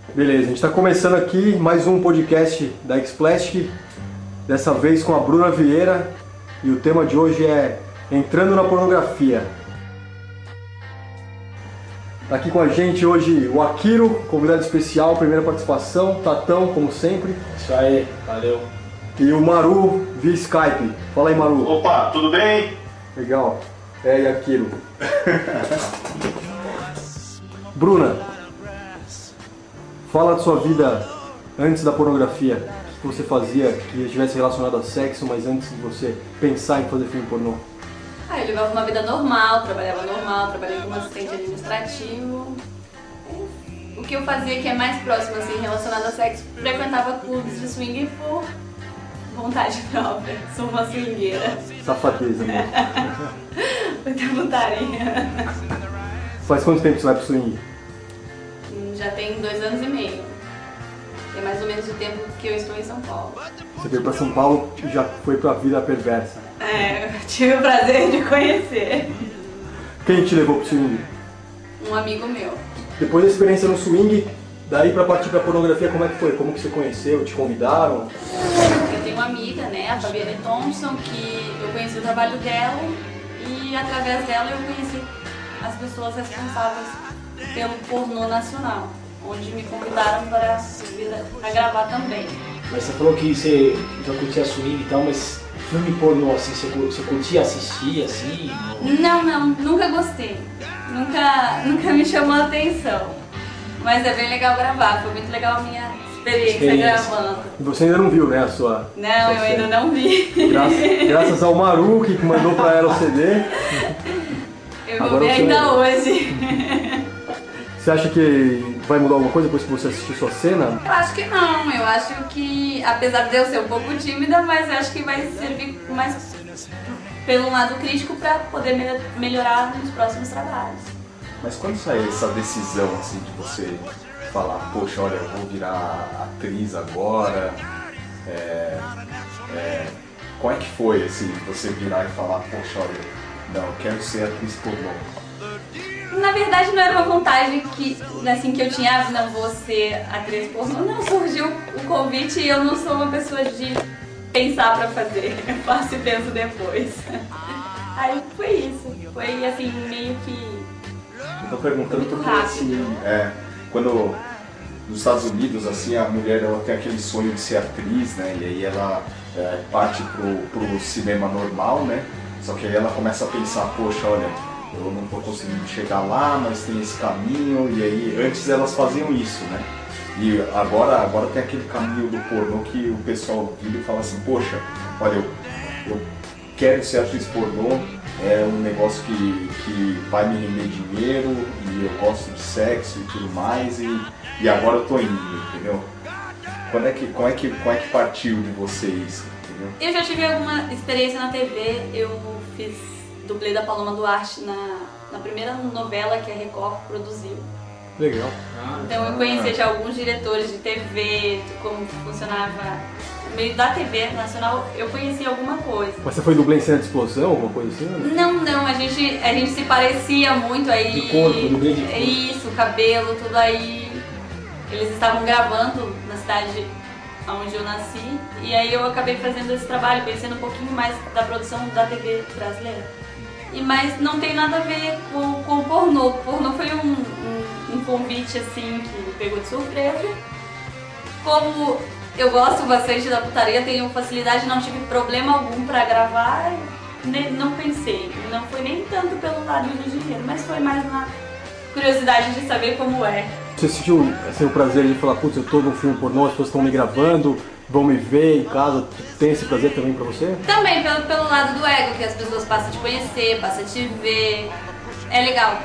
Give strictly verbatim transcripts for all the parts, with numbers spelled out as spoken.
Beleza, a gente está começando aqui mais um podcast da X-Plastic, dessa vez com a Bruna Vieira, e o tema de hoje é Entrando na Pornografia. Tá aqui com a gente hoje o Akiro, convidado especial, primeira participação, Tatão, como sempre. Isso aí, valeu. E o Maru via Skype. Fala aí, Maru. Opa, tudo bem? Legal. É, e Akiro. Bruna, fala da sua vida antes da pornografia. O que você fazia que estivesse relacionado a sexo, mas antes de você pensar em fazer filme pornô? Ah, eu levava uma vida normal, trabalhava normal, trabalhei como assistente administrativo. O que eu fazia que é mais próximo, assim, relacionado a sexo, frequentava clubes de swing por vontade própria. Sou uma swingueira. Safadeza, né? Muita putaria. Faz quanto tempo você vai pro swing? Já tem dois anos e meio. É mais ou menos o tempo que eu estou em São Paulo. Você veio pra São Paulo e já foi pra vida perversa. É, eu tive o prazer de conhecer. Quem te levou pro swing? Um amigo meu. Depois da experiência no swing, daí pra partir pra pornografia, como é que foi? Como que você conheceu? Te convidaram? Eu tenho uma amiga, né, a Fabiane Thompson, que eu conheci o trabalho dela e através dela eu conheci as pessoas responsáveis pelo pornô nacional, onde me convidaram para vir a gravar também. Mas você falou que você já curtia swing e tal, mas filme pornô, assim, você, você curtia assistir, assim? Ou... Não, não, nunca gostei. Nunca, nunca me chamou a atenção. Mas é bem legal gravar, foi muito legal a minha experiência, experiência. gravando. E você ainda não viu, né, a sua... Não, sua eu série. ainda não vi. Graças, graças ao Maru, que mandou pra ela o C D. Eu vou Agora ver ainda vai... hoje. Você acha que vai mudar alguma coisa depois que você assistir sua cena? Eu acho que não, eu acho que, apesar de eu ser um pouco tímida, mas eu acho que vai servir mais pelo lado crítico para poder me melhorar nos próximos trabalhos. Mas quando saiu essa decisão assim de você falar, poxa, olha, eu vou virar atriz agora, é, é, como é que foi assim, você virar e falar, poxa, olha, não, eu quero ser atriz pornô? Na verdade não era uma vontade que, assim, que eu tinha, ah, não vou ser atriz pornô. Não, surgiu o convite e eu não sou uma pessoa de pensar pra fazer, eu faço e penso depois. Aí foi isso, foi assim, meio que... Eu tô perguntando muito porque rápido. assim, é, quando nos Estados Unidos, assim, a mulher ela tem aquele sonho de ser atriz, né, e aí ela é, parte pro, pro cinema normal, né, só que aí ela começa a pensar, poxa, olha, eu não tô conseguindo chegar lá, mas tem esse caminho, e aí antes elas faziam isso, né? E agora, agora tem aquele caminho do pornô que o pessoal vira e fala assim, poxa, olha, eu, eu quero ser atriz pornô, é um negócio que, que vai me render dinheiro, e eu gosto de sexo e tudo mais, e, e agora eu tô indo, entendeu? Quando é que, como, é que, como é que partiu de vocês, entendeu? Eu já tive alguma experiência na T V, eu fiz dublê da Paloma Duarte na, na primeira novela que a Record produziu. Legal. Então eu conhecia já alguns diretores de T V, de como funcionava o meio da T V nacional, eu conhecia alguma coisa. Mas você foi dublê em cena de explosão, alguma coisa assim? Não, não, a gente, a gente se parecia muito aí. De corpo, dublê de corpo. Isso, cabelo, tudo aí. Eles estavam gravando na cidade onde eu nasci e aí eu acabei fazendo esse trabalho, conhecendo um pouquinho mais da produção da T V brasileira. E, mas não tem nada a ver com, com o pornô. O pornô foi um, um, um convite assim que me pegou de surpresa. Como eu gosto bastante da putaria, tenho facilidade, não tive problema algum pra gravar, nem, não pensei. Não foi nem tanto pelo lado do dinheiro, mas foi mais na curiosidade de saber como é. Você sentiu assim, o prazer de falar, putz, eu tô num filme pornô, as pessoas estão me gravando, vão me ver em casa, tem esse prazer também pra você? Também, pelo, pelo lado do ego, que as pessoas passam a te conhecer, passam a te ver, é legal.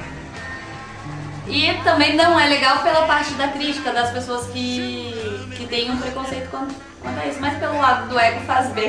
E também não é legal pela parte da crítica, das pessoas que, que têm um preconceito quanto, quanto a isso, mas pelo lado do ego faz bem.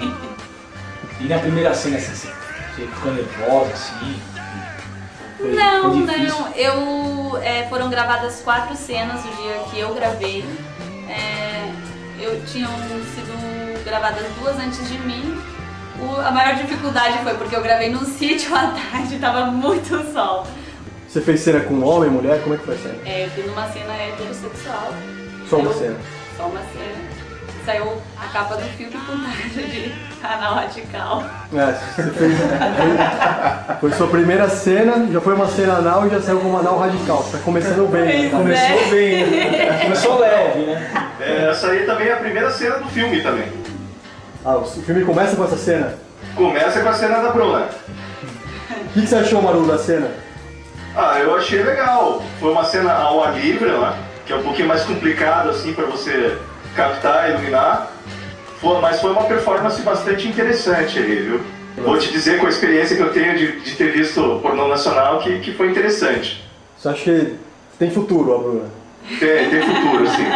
E na primeira cena, assim, você, você ficou nervosa, assim? Foi, não, foi não, eu, é, foram gravadas quatro cenas no dia que eu gravei. É, eu tinham sido gravadas duas antes de mim. O, a maior dificuldade foi porque eu gravei num sítio à tarde, tava muito sol. Você fez cena com homem, mulher? Como é que foi a cena? É, eu fiz uma cena heterossexual. Só uma Saiu- cena. Só uma cena. Saiu a capa do filme com taxa de canal radical. É, você fez. Foi, foi sua primeira cena, já foi uma cena anal e já saiu como anal radical. Você tá começando bem. Pois Né? é. Começou bem, né? Começou leve, né? É, essa aí também é a primeira cena do filme também. Ah, o filme começa com essa cena. Começa com a cena da Bruna. O que, que você achou, Maru, da cena? Ah, eu achei legal. Foi uma cena ao ar livre, né? Que é um pouquinho mais complicado assim para você captar, iluminar. Foi, mas foi uma performance bastante interessante aí, viu? Vou te dizer com a experiência que eu tenho de, de ter visto pornô nacional que, que foi interessante. Você acha que tem futuro, a Bruna? Tem, tem futuro, assim.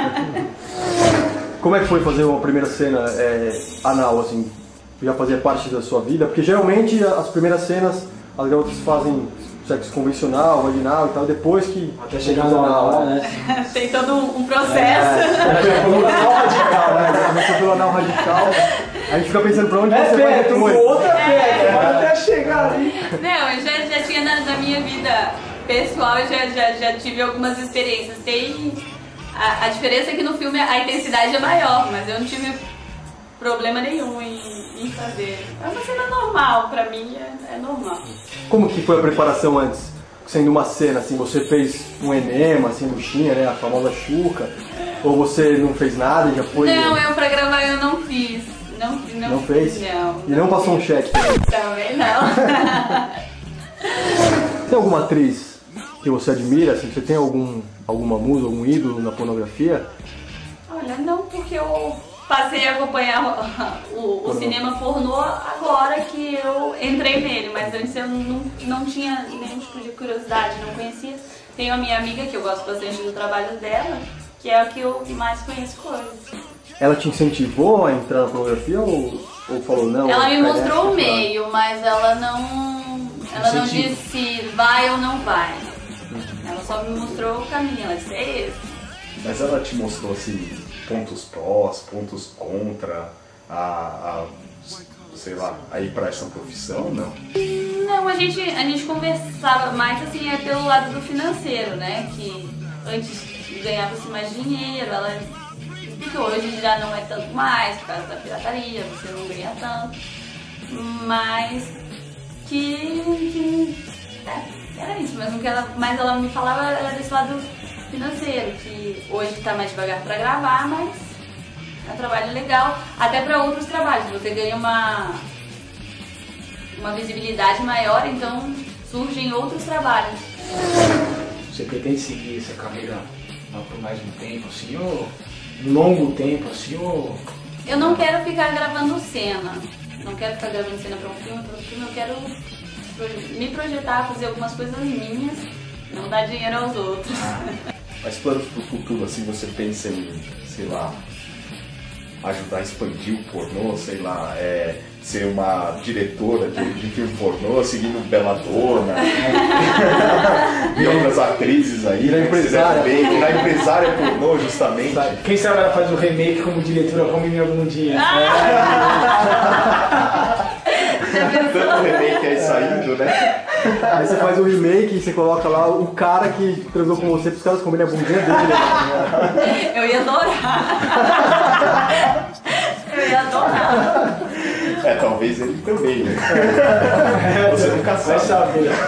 Como é que foi fazer uma primeira cena é, anal, assim? Já fazia parte da sua vida? Porque geralmente as primeiras cenas as garotas fazem sexo convencional, vaginal e tal, depois que... Até chegar no anal, né? Tem todo um processo. É, pelo anal radical, né? Começou pelo anal radical, a gente fica pensando pra onde É você vai perto, depois. outra perto, pode até chegar ali. Não, eu já, já tinha na, na minha vida pessoal, eu já, já, já tive algumas experiências. Tem. A, a diferença é que no filme a intensidade é maior, mas eu não tive problema nenhum em, em fazer. É uma cena normal, pra mim é, é normal. Como que foi a preparação antes? Sendo uma cena, assim, você fez um enema, assim, buchinha, né? A famosa chuca. Ou você não fez nada e já foi... Não, eu pra gravar eu não fiz. Não, não, Não fez? Não. E não passou um cheque também? Também não. Tem alguma atriz que você admira, assim? Você tem algum, alguma musa, algum ídolo na pornografia? Olha, não, porque eu passei a acompanhar o, o, o cinema pornô agora que eu entrei nele, mas antes eu não, não tinha nenhum tipo de curiosidade, não conhecia. Tenho a minha amiga, que eu gosto bastante do trabalho dela, que é a que eu mais conheço coisas. Ela te incentivou a entrar na pornografia ou, ou falou não? Ela me interessa, mostrou o tá? meio, mas ela não, ela não Incentivo. disse vai ou não vai. Ela só me mostrou o caminho, ela disse, é esse. Mas ela te mostrou assim, pontos prós, pontos contra a, a sei lá, a ir pra essa profissão, não? Não, a gente, a gente conversava mais assim, é pelo lado do financeiro, né? Que antes ganhava-se mais dinheiro, ela que hoje já não é tanto mais, por causa da pirataria, você não ganha tanto. Mas que, que é, era isso, mas o que ela, mais ela me falava era desse lado financeiro, que hoje tá mais devagar pra gravar, mas é um trabalho legal, até para outros trabalhos, você ganha uma, uma visibilidade maior, então surgem outros trabalhos. Você pretende seguir essa carreira por mais um tempo, assim, ou um longo tempo, assim, ou... Eu não quero ficar gravando cena, não quero ficar gravando cena para um filme, para um filme, eu quero me projetar, fazer algumas coisas minhas, não dar dinheiro aos outros. Mas planos pro futuro, assim, você pensa em, sei lá, ajudar a expandir o pornô, sei lá, é, ser uma diretora de, de filme pornô, seguindo Bela Dona e outras atrizes aí, Virar né, que você empresária. deve ver, virar empresária pornô, justamente. Quem sabe ela faz o remake como diretora Come Minha Bundinha. Tanto remake aí saindo, né? Aí você faz o remake e você coloca lá o cara que transou com você para os caras comerem a bundinha dele. Né? Eu ia adorar. Eu ia adorar. É, talvez ele também, né? Você nunca Vai sabe. saber.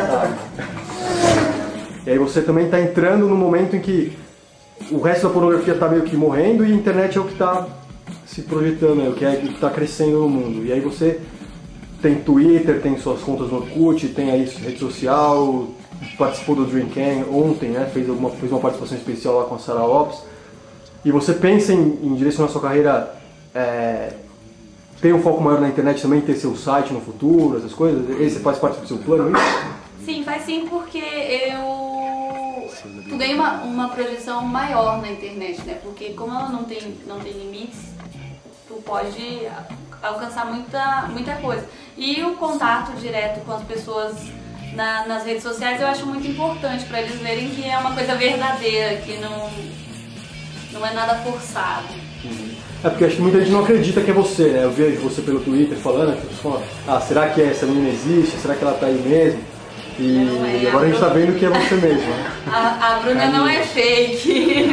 E aí você também está entrando no momento em que o resto da pornografia está meio que morrendo e a internet é o que está se projetando, né? O que é, o que está crescendo no mundo. E aí você tem Twitter, tem suas contas no Orkut, tem aí rede social, participou do Dream Can ontem, né? Fez, alguma, fez uma participação especial lá com a Sarah Lopes. E você pensa em, em direcionar sua carreira, é, ter um foco maior na internet também, ter seu site no futuro, essas coisas? Esse faz parte do seu plano, isso? Sim, faz sim, porque eu tu ganha uma, uma projeção maior na internet, né? Porque como ela não tem, não tem limites, tu pode alcançar muita, muita coisa. E o contato direto com as pessoas na, nas redes sociais eu acho muito importante para eles verem que é uma coisa verdadeira, que não, não é nada forçado. É porque acho que muita gente não acredita que é você, né? Eu vejo você pelo Twitter falando, as pessoas falam, ah, será que essa menina existe? Será que ela tá aí mesmo? E Não é, agora a gente tá Bruna- vendo que é você mesmo, né? A, a Bruna não é fake.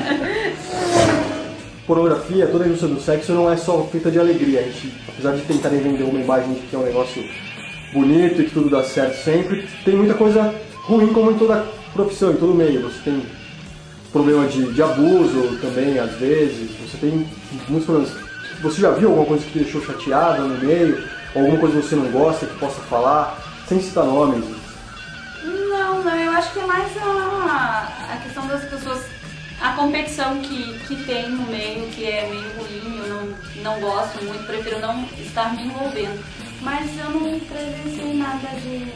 Pornografia, toda a indústria do sexo não é só feita de alegria. A gente, apesar de tentarem vender uma imagem de que é um negócio bonito e que tudo dá certo sempre, tem muita coisa ruim como em toda profissão, em todo meio. Você tem problema de, de abuso também, às vezes. Você tem muitos problemas. Você já viu alguma coisa que te deixou chateada no meio? Ou alguma coisa que você não gosta, que possa falar? Sem citar nomes. Não, não, eu acho que é mais a, a questão das pessoas, a competição que, que tem no meio, que é meio ruim, eu não, não gosto muito, prefiro não estar me envolvendo. Mas eu não presenciei nada de,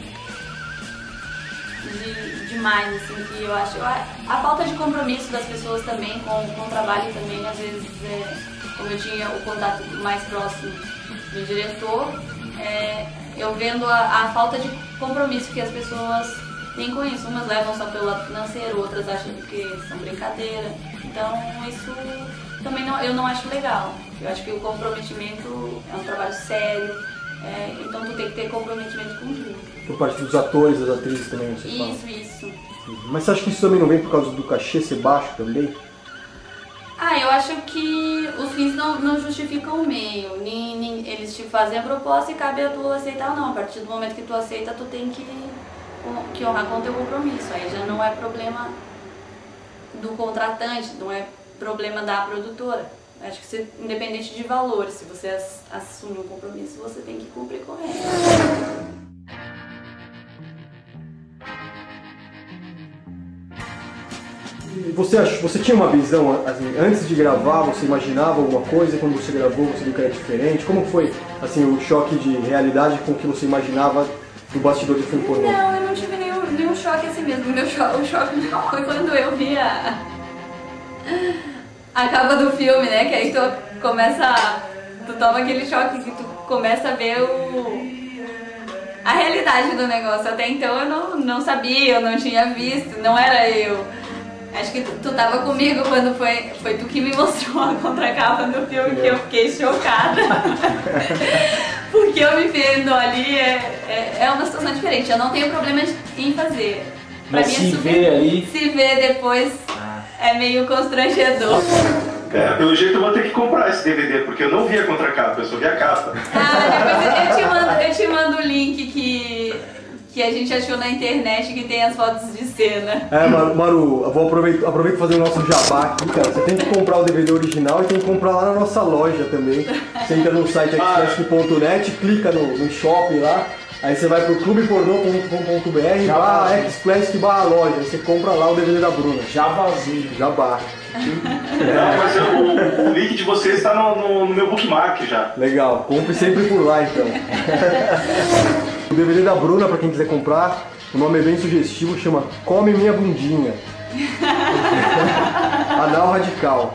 de demais, assim, que eu acho. A, a falta de compromisso das pessoas também com, com o trabalho também, às vezes, é, como eu tinha o contato mais próximo do diretor, é, eu vendo a, a falta de compromisso que as pessoas têm com isso. Umas levam só pelo lado financeiro, outras acham que são brincadeira. Então isso também não, eu não acho legal. Eu acho que o comprometimento é um trabalho sério, é, então tu tem que ter comprometimento com tudo. Por parte dos atores, das atrizes também, você fala. Isso, isso. Mas você acha que isso também não vem por causa do cachê ser baixo também? Ah, eu acho que os fins não, não justificam o meio. Nem, nem, eles te fazem a proposta e cabe a tu aceitar ou não. A partir do momento que tu aceita, tu tem que, que honrar com o teu compromisso. Aí já não é problema do contratante, não é problema da produtora. Acho que você, independente de valores, se você ass, assume um compromisso, você tem que cumprir com ele. Você, ach, você tinha uma visão, assim, antes de gravar, você imaginava alguma coisa, quando você gravou você viu que era diferente? Como foi assim, o choque de realidade com o que você imaginava no bastidor de filme pornô? Não, eu não tive nenhum, nenhum choque assim mesmo. Meu cho o choque foi quando eu vi a, a capa do filme, né? Que aí tu começa, tu toma aquele choque que tu começa a ver o... a realidade do negócio. Até então eu não, não sabia, eu não tinha visto, não era eu. Acho que tu, tu tava comigo quando foi, foi tu que me mostrou a contracapa do filme, que eu fiquei chocada. Porque eu me vendo ali é, é, é uma situação diferente. Eu não tenho problema em fazer. Pra Mas mim se é super, vê ali... se ver depois é meio constrangedor. É, pelo jeito eu vou ter que comprar esse D V D, porque eu não vi a contracapa, eu só vi a capa. Ah, depois eu te mando, eu te mando o link que, que a gente achou na internet que tem as fotos de cena. É, Maru, Maru eu vou aproveitar aproveito fazer o nosso jabá aqui, cara. Você tem que comprar o D V D original e tem que comprar lá na nossa loja também. Você entra no site express ponto net, clica no, no shopping lá, aí você vai pro clube pornô ponto com ponto b r barra express barra loja, aí você compra lá o D V D da Bruna. Jabazinho. Jabá. Não, mas eu, o, o link de vocês está no, no, no meu bookmark já. Legal, compre sempre por lá então. O D V D da Bruna, pra quem quiser comprar, o nome é bem sugestivo, chama Come Minha Bundinha. Anal Radical.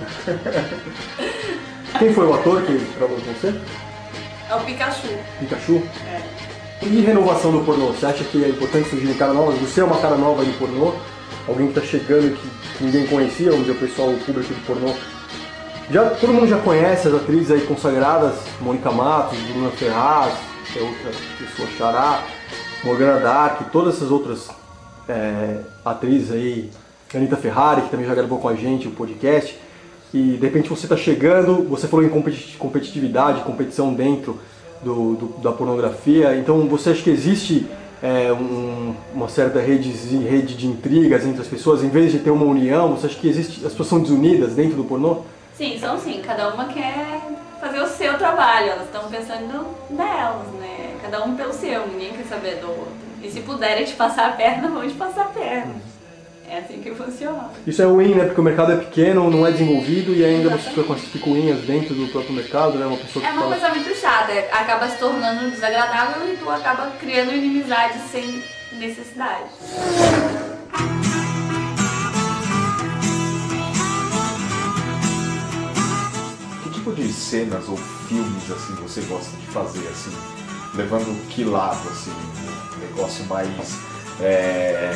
Quem foi o ator que trabalhou com você? É o Pikachu. Pikachu? É. E renovação do pornô? Você acha que é importante surgir cara nova? Você é uma cara nova do pornô? Alguém que tá chegando e que ninguém conhecia, vamos dizer, o pessoal, o público do pornô. Já, todo mundo já conhece as atrizes aí consagradas, Mônica Matos, Bruna Ferraz, que é outra pessoa, Xará, Morgana Dark, todas essas outras é, atrizes aí, Anitta Ferrari, que também já gravou com a gente o podcast, e de repente você está chegando, você falou em competitividade, competição dentro do, do, da pornografia, então você acha que existe é, um, uma certa rede, rede de intrigas entre as pessoas, em vez de ter uma união, você acha que existe, as pessoas são desunidas dentro do pornô? Sim, são sim. Cada uma quer fazer o seu trabalho, elas estão pensando nelas, né? Cada um pelo seu, ninguém quer saber do outro. E se puderem te passar a perna, vão te passar a perna. É assim que funciona. Isso é ruim, né? Porque o mercado é pequeno, não é desenvolvido e ainda você fica com as picuinhas dentro do próprio mercado, né? Uma pessoa que É uma fala... coisa muito chata, acaba se tornando desagradável e tu acaba criando inimizade sem necessidade. Que tipo de cenas ou filmes assim você gosta de fazer, assim, levando que lado, assim, um negócio mais é,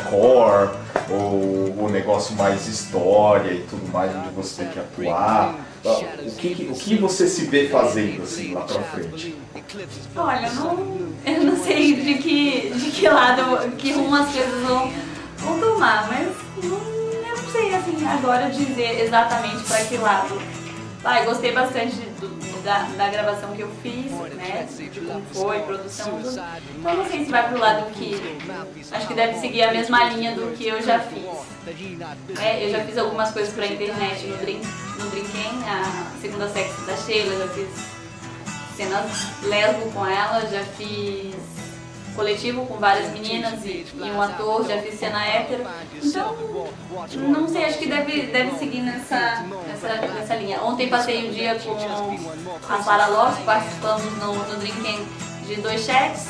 hardcore ou um negócio mais história e tudo mais, onde você tem que atuar? O que, o que você se vê fazendo assim lá pra frente? Olha, eu não, eu não sei de que, de que lado, que rumo as coisas vão, vão tomar, mas não, eu não sei assim agora dizer exatamente para que lado. Ah, eu gostei bastante do, da, da gravação que eu fiz, né? De como foi, produção, tudo. Então não sei se vai pro lado que acho que deve seguir a mesma linha do que eu já fiz. É, eu já fiz algumas coisas pra internet no Drink, no Drinken, a segunda sexo da Sheila, já fiz cenas lesbo com ela, já fiz coletivo com várias meninas e, e um ator, já fiz cena hétero. Então, não sei, acho que deve, deve seguir nessa, nessa, nessa linha. Ontem passei o dia com a Sara Lopes, participamos no, no Drinken de dois chats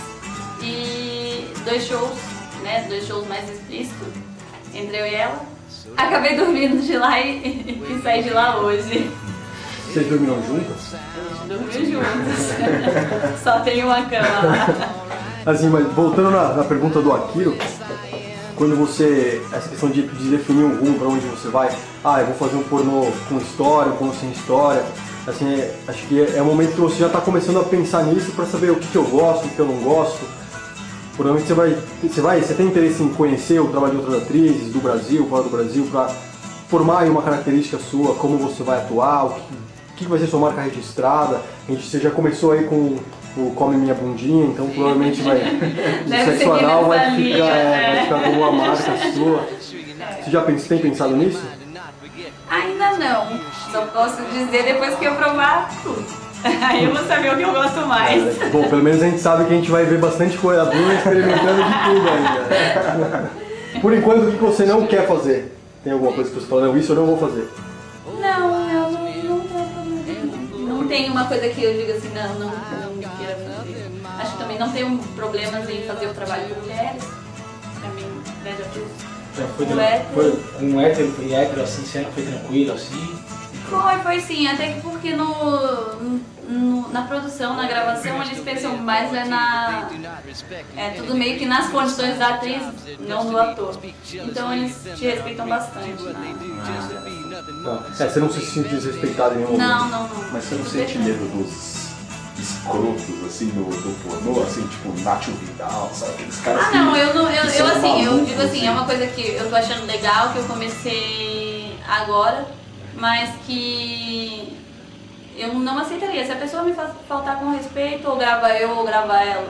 e dois shows, né, dois shows mais explícitos entre eu e ela. Acabei dormindo de lá e, e, e saí de lá hoje. Vocês dormiram juntas? Dormi juntas. Só tem uma cama lá. Assim, mas voltando na, na pergunta do Akiro, quando você, essa questão de, de definir um rumo para onde você vai, ah, eu vou fazer um pornô com história, um pornô sem história, assim, é, acho que é, é o momento que você já está começando a pensar nisso para saber o que, que eu gosto, o que eu não gosto. Provavelmente você vai, você vai, você tem interesse em conhecer o trabalho de outras atrizes do Brasil, fora do Brasil, para formar aí uma característica sua, como você vai atuar, o que, o que vai ser sua marca registrada. A gente, você já começou aí com o Come Minha Bundinha, então provavelmente vai, o sexo anal vai ficar, é, vai ficar como uma marca sua. Você já pensa, tem pensado nisso? Ainda não, só posso dizer depois que eu provar tudo. Aí eu vou saber o que eu gosto mais. É, bom, pelo menos a gente sabe que a gente vai ver bastante coisa boa experimentando de tudo ainda. Por enquanto, o que você não quer fazer? Tem alguma coisa que você fala, não, isso eu não vou fazer? Não, eu não, não tenho Não tem uma coisa que eu diga assim, não, não, não queira fazer. Acho que também não tenho problemas em fazer o trabalho de mulheres. Pra mim, né, já fiz. Já foi, Com hétero. foi com hétero e hétero, assim, cena foi tranquilo, assim? Foi, foi sim, até que porque no, no, na produção, na gravação, eles pensam mais é na... É tudo meio que nas condições da atriz, não do ator. Então eles te respeitam bastante na, na gravação. É, você não se sente desrespeitado em nenhum momento? Não, não, não. Mas você não sente medo dos escrotos, assim, do, do pornô, assim, tipo Nacho Vidal, sabe? Aqueles caras Ah, não, eu, não, eu, que eu são assim, eu malucos, digo assim, é uma coisa que eu tô achando legal, que eu comecei agora, mas que eu não aceitaria. Se a pessoa me faz faltar com respeito, ou grava eu ou grava ela,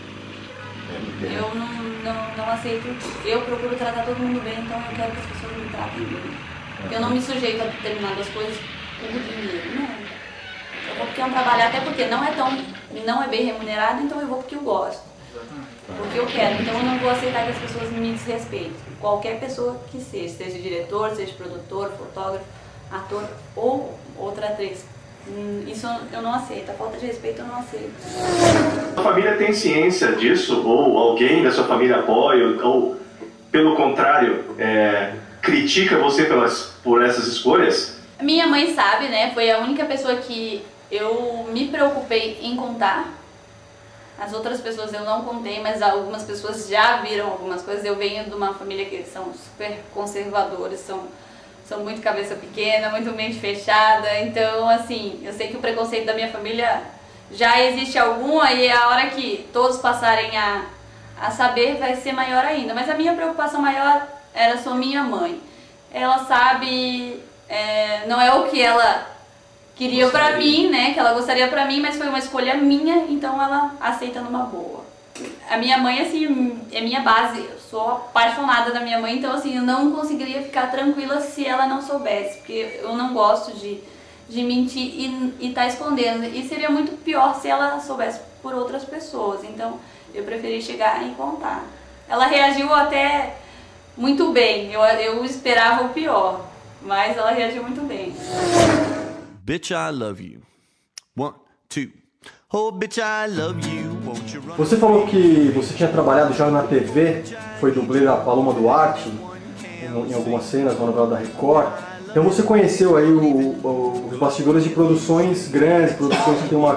eu não, não, não aceito. Eu procuro tratar todo mundo bem, então eu quero que as pessoas me tratem bem. Eu não me sujeito a determinadas coisas por dinheiro, não. Eu vou porque é um trabalho, até porque não é tão, não é bem remunerado, então eu vou porque eu gosto. Porque eu quero, então eu não vou aceitar que as pessoas me desrespeitem. Qualquer pessoa que seja, seja diretor, seja produtor, fotógrafo, ator ou outra atriz. Isso eu não aceito, a falta de respeito eu não aceito. A família tem ciência disso? Ou alguém da sua família apoia? Ou, pelo contrário, é, critica você pelas, por essas escolhas? Minha mãe sabe, né? Foi a única pessoa que eu me preocupei em contar. As outras pessoas eu não contei, mas algumas pessoas já viram algumas coisas. Eu venho de uma família que são super conservadores, são, são muito cabeça pequena, muito mente fechada. Então, assim, eu sei que o preconceito da minha família já existe algum, aí a hora que todos passarem a, a saber vai ser maior ainda. Mas a minha preocupação maior era só minha mãe. Ela sabe, é, não é o que ela queria pra mim, né, que ela gostaria pra mim, mas foi uma escolha minha, então ela aceita numa boa. A minha mãe, assim, é minha base, eu sou apaixonada da minha mãe, então assim, eu não conseguiria ficar tranquila se ela não soubesse, porque eu não gosto de, de mentir e, e tá escondendo, e seria muito pior se ela soubesse por outras pessoas, então eu preferi chegar e contar. Ela reagiu até muito bem, eu, eu esperava o pior, mas ela reagiu muito bem. Bitch, I love you. One, two. Oh, bitch, I love you. Won't you run? Você falou que você tinha trabalhado já na T V, foi dublê da Paloma Duarte, em, em algumas cenas, na novela da Record. Então você conheceu aí o, o, os bastidores de produções grandes, produções que tem uma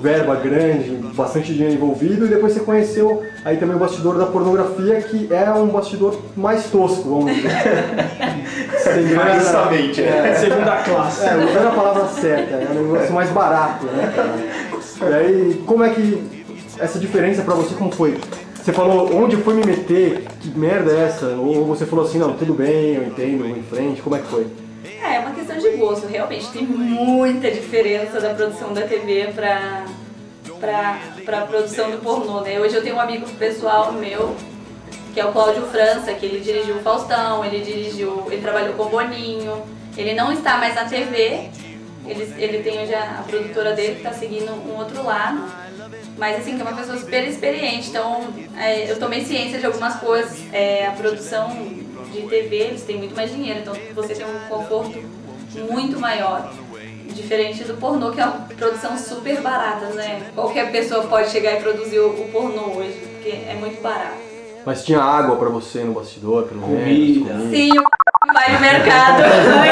verba grande, bastante dinheiro envolvido, e depois você conheceu aí também o bastidor da pornografia, que é um bastidor mais tosco, vamos dizer. Sem grana, Justamente, é. é. Segunda classe. É, usando a palavra certa, é um negócio mais barato, né, cara? E aí, como é que essa diferença pra você, como foi? Você falou, onde eu fui me meter, que merda é essa? Ou você falou assim, não, tudo bem, eu entendo, vou em frente, como é que foi? É, é uma questão de gosto, realmente tem muita diferença da produção da T V pra, pra, pra produção do pornô, né? Hoje eu tenho um amigo pessoal meu, que é o Cláudio França, que ele dirigiu o Faustão, ele dirigiu, ele trabalhou com o Boninho, ele não está mais na T V, ele, ele tem já a produtora dele que está seguindo um outro lado, mas assim, que é uma pessoa super experiente, então é, eu tomei ciência de algumas coisas, é, a produção de T V, eles têm muito mais dinheiro, então você tem um conforto muito maior, diferente do pornô, que é uma produção super barata, né? Qualquer pessoa pode chegar e produzir o, o pornô hoje, porque é muito barato. Mas tinha água pra você no bastidor, pelo menos? Comida. Sim, o vai no mercado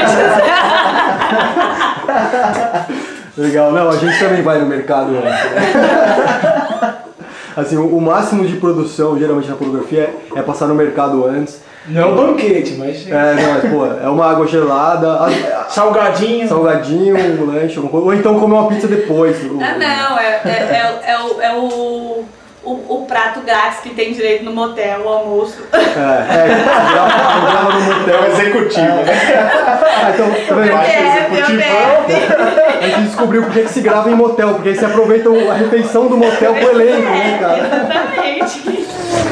antes. Legal, não, a gente também vai no mercado antes, né? Assim, o, o máximo de produção, geralmente na pornografia, é, é passar no mercado antes. Não é um banquete, mas... É, não, mas, pô, é uma água gelada, a- Salgadinho. salgadinho, um lanche, alguma coisa, ou então comer uma pizza depois. Ah, não, é, é, é, é, o, é o, o, o prato grátis que tem direito no motel, o almoço. É, é, grava, grava no É motel. o executivo, né? Ah, então, tá vendo? Meu Deus, meu Deus. A gente descobriu por que que se grava em motel, porque aí você aproveita a refeição do motel pro elenco, né, cara? Exatamente.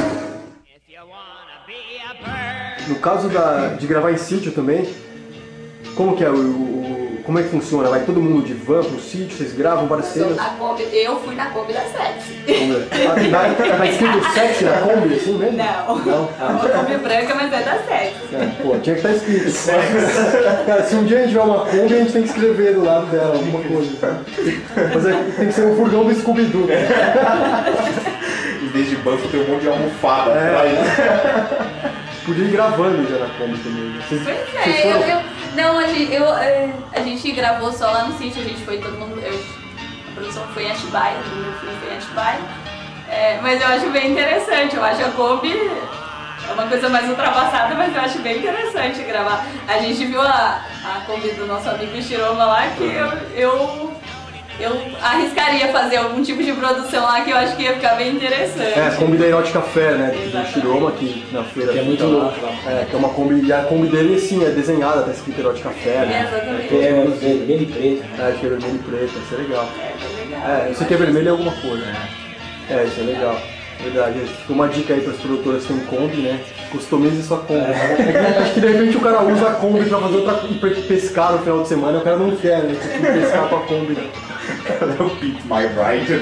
No caso da, de gravar em sítio também, como que é o, o- como é que funciona? Vai todo mundo de van pro sítio, vocês gravam várias cenas? Na Kombi, eu fui na Kombi da Sexy. Vamos ver. Ah, Tá, tá escrito sexy na Kombi, assim mesmo? Não. Não? É uma Kombi branca, mas é da Sexy. É, pô, tinha que estar escrito. Cara, se um dia a gente tiver uma Kombi, a gente tem que escrever do lado dela alguma coisa. Mas é, tem que ser um furgão do Scooby-Doo. Em vez de banco tem um monte de almofada É. atrás. Podia ir gravando já na Kombi também. Vocês, Pois vocês é, eu, foram- eu, não, a gente, eu, é, a gente gravou só lá no sítio, a gente foi todo mundo, eu, a produção foi em Atibaia, o meu filme foi em Atibaia, é, mas eu acho bem interessante, eu acho a Kombi é uma coisa mais ultrapassada, mas eu acho bem interessante gravar. A gente viu a, a Kombi do nosso amigo Shiroma lá, que eu, eu, eu arriscaria fazer algum tipo de produção lá, que eu acho que ia ficar bem interessante. É, a Kombi da Erótica Fair, né? Do Exatamente. Shiroma, que na feira. Que é muito fica lá. louco lá. É, que é uma Kombi. E a Kombi dele, sim, é desenhada, tá escrito Erótica Fair, É, né? exatamente. Que é vermelho e preto, né? É, que é vermelho e preto, isso é legal. É, bem legal. É, eu sei que é vermelho é alguma coisa, né? É, isso é legal. Verdade, fica uma dica aí para as produtoras que têm Kombi, né? Customize sua Kombi. É. Acho que de repente o cara usa a Kombi pra fazer outra ir pescar no final de semana, o cara não quer, né? Tem que pescar com a Kombi. Né? É o Pimp My Ride.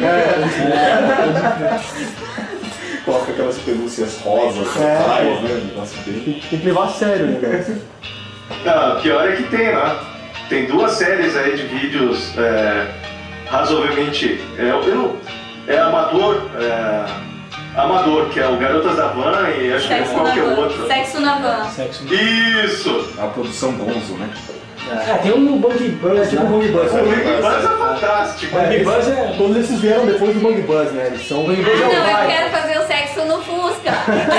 É, Coloca aquelas pelúcias rosas É. atrás, né? Um negócio bem. tem, tem que levar a sério o negócio. Não, pior é que tem, né? Tem duas séries aí de vídeos é, razoavelmente. É, eu não- é amador. É, amador, que é o Garotas da Van e acho que Sexo na qualquer van. outro. Sexo na van. Sexo. Isso! A produção Gonzo, né? Ah, tem um Bang Buzz. É tipo o lá. Bang Buzz. O Big Buzz é fantástico. É, Bang Buzz esse- é- Todos esses vieram depois do Bang Buzz, né? Eles são. Bang Buzz Ah, é o não, eu pai. quero fazer o sexo no Fusca.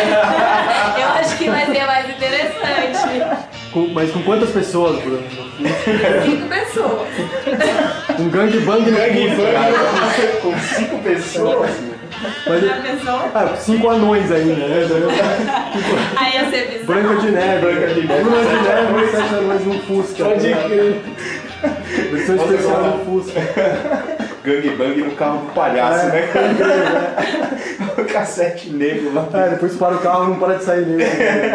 Eu acho que vai ser mais interessante. Com- mas com quantas pessoas, Bruno? Cinco pessoas. Um gangbang no Gangbang. Fusca, cara. Com cinco pessoas. Mas, Já pensou? ah, cinco anões ainda, né? Aí ia ser bizarro. Branca de Neve. Branca de Neve. Bruna de Neve e sete anões no Fusca. Pode crer. Versão Nossa, especial agora- no Fusca. Gangbang no carro do palhaço, É. né? O cassete negro lá. É, depois para o carro e não para de sair nele.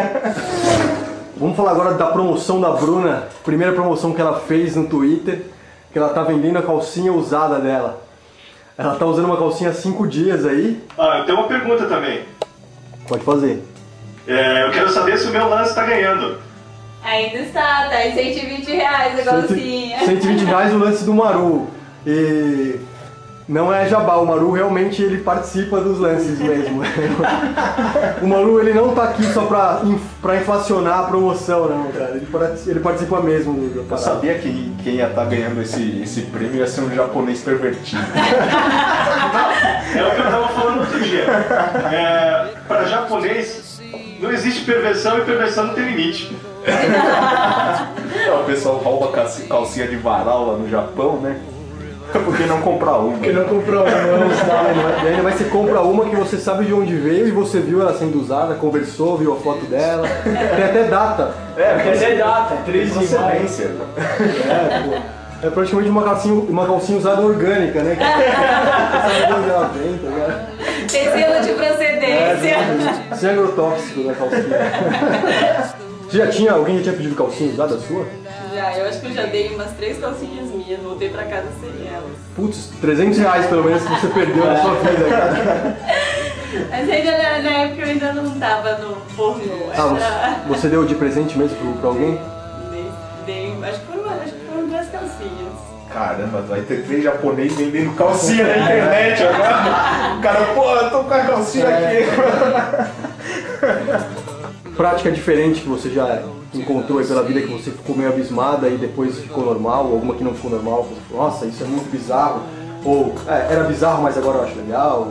Vamos falar agora da promoção da Bruna. Primeira promoção que ela fez no Twitter, que ela tá vendendo a calcinha usada dela. Ela tá usando uma calcinha há cinco dias aí. Ah, eu tenho uma pergunta também. Pode fazer. É, eu quero saber se o meu lance tá ganhando. Ainda está, tá em cento e vinte reais a calcinha. cento e vinte reais o lance do Maru. E Não é jabá, o Maru realmente ele participa dos lances mesmo. O Maru ele não tá aqui só pra, pra inflacionar a promoção, não, cara. Ele, ele participa mesmo do, do Eu sabia que quem ia estar ganhando esse, esse prêmio ia ser um japonês pervertido. É o que eu tava falando outro dia. É, para japonês, não existe perversão e perversão não tem limite. Então, o pessoal rouba calcinha de varal lá no Japão, né? Por que não comprar uma? Porque não comprou uma, não sabe, né? E ainda mais você compra uma que você sabe de onde veio e você viu ela sendo usada, conversou, viu a foto dela. Tem até data. É, porque é data, três de maio. É, pô. É praticamente uma calcinha, uma calcinha usada orgânica, né? Que você sabe de onde ela vem, tá ligado? Tem selo de procedência. É, sem agrotóxico da calcinha. Você já tinha, alguém já tinha pedido calcinha usada sua? Já, eu acho que eu já dei umas três calcinhas minhas, voltei pra casa sem elas. Putz, trezentos reais pelo menos que você perdeu na sua vida, cara. Mas ainda na, na época eu ainda não tava no pornô. Ah, Era... você, você deu de presente mesmo pra, pra alguém? Dei, dei, acho que foram, acho que foram duas calcinhas. Caramba, vai ter três japoneses vendendo calcinha na internet agora. O cara, pô, eu tô com a calcinha aqui. Prática diferente que você já encontrou aí pela vida que você ficou meio abismada e depois ficou normal, ou alguma que não ficou normal, você falou, nossa, isso é muito bizarro, ou é, era bizarro, mas agora eu acho legal.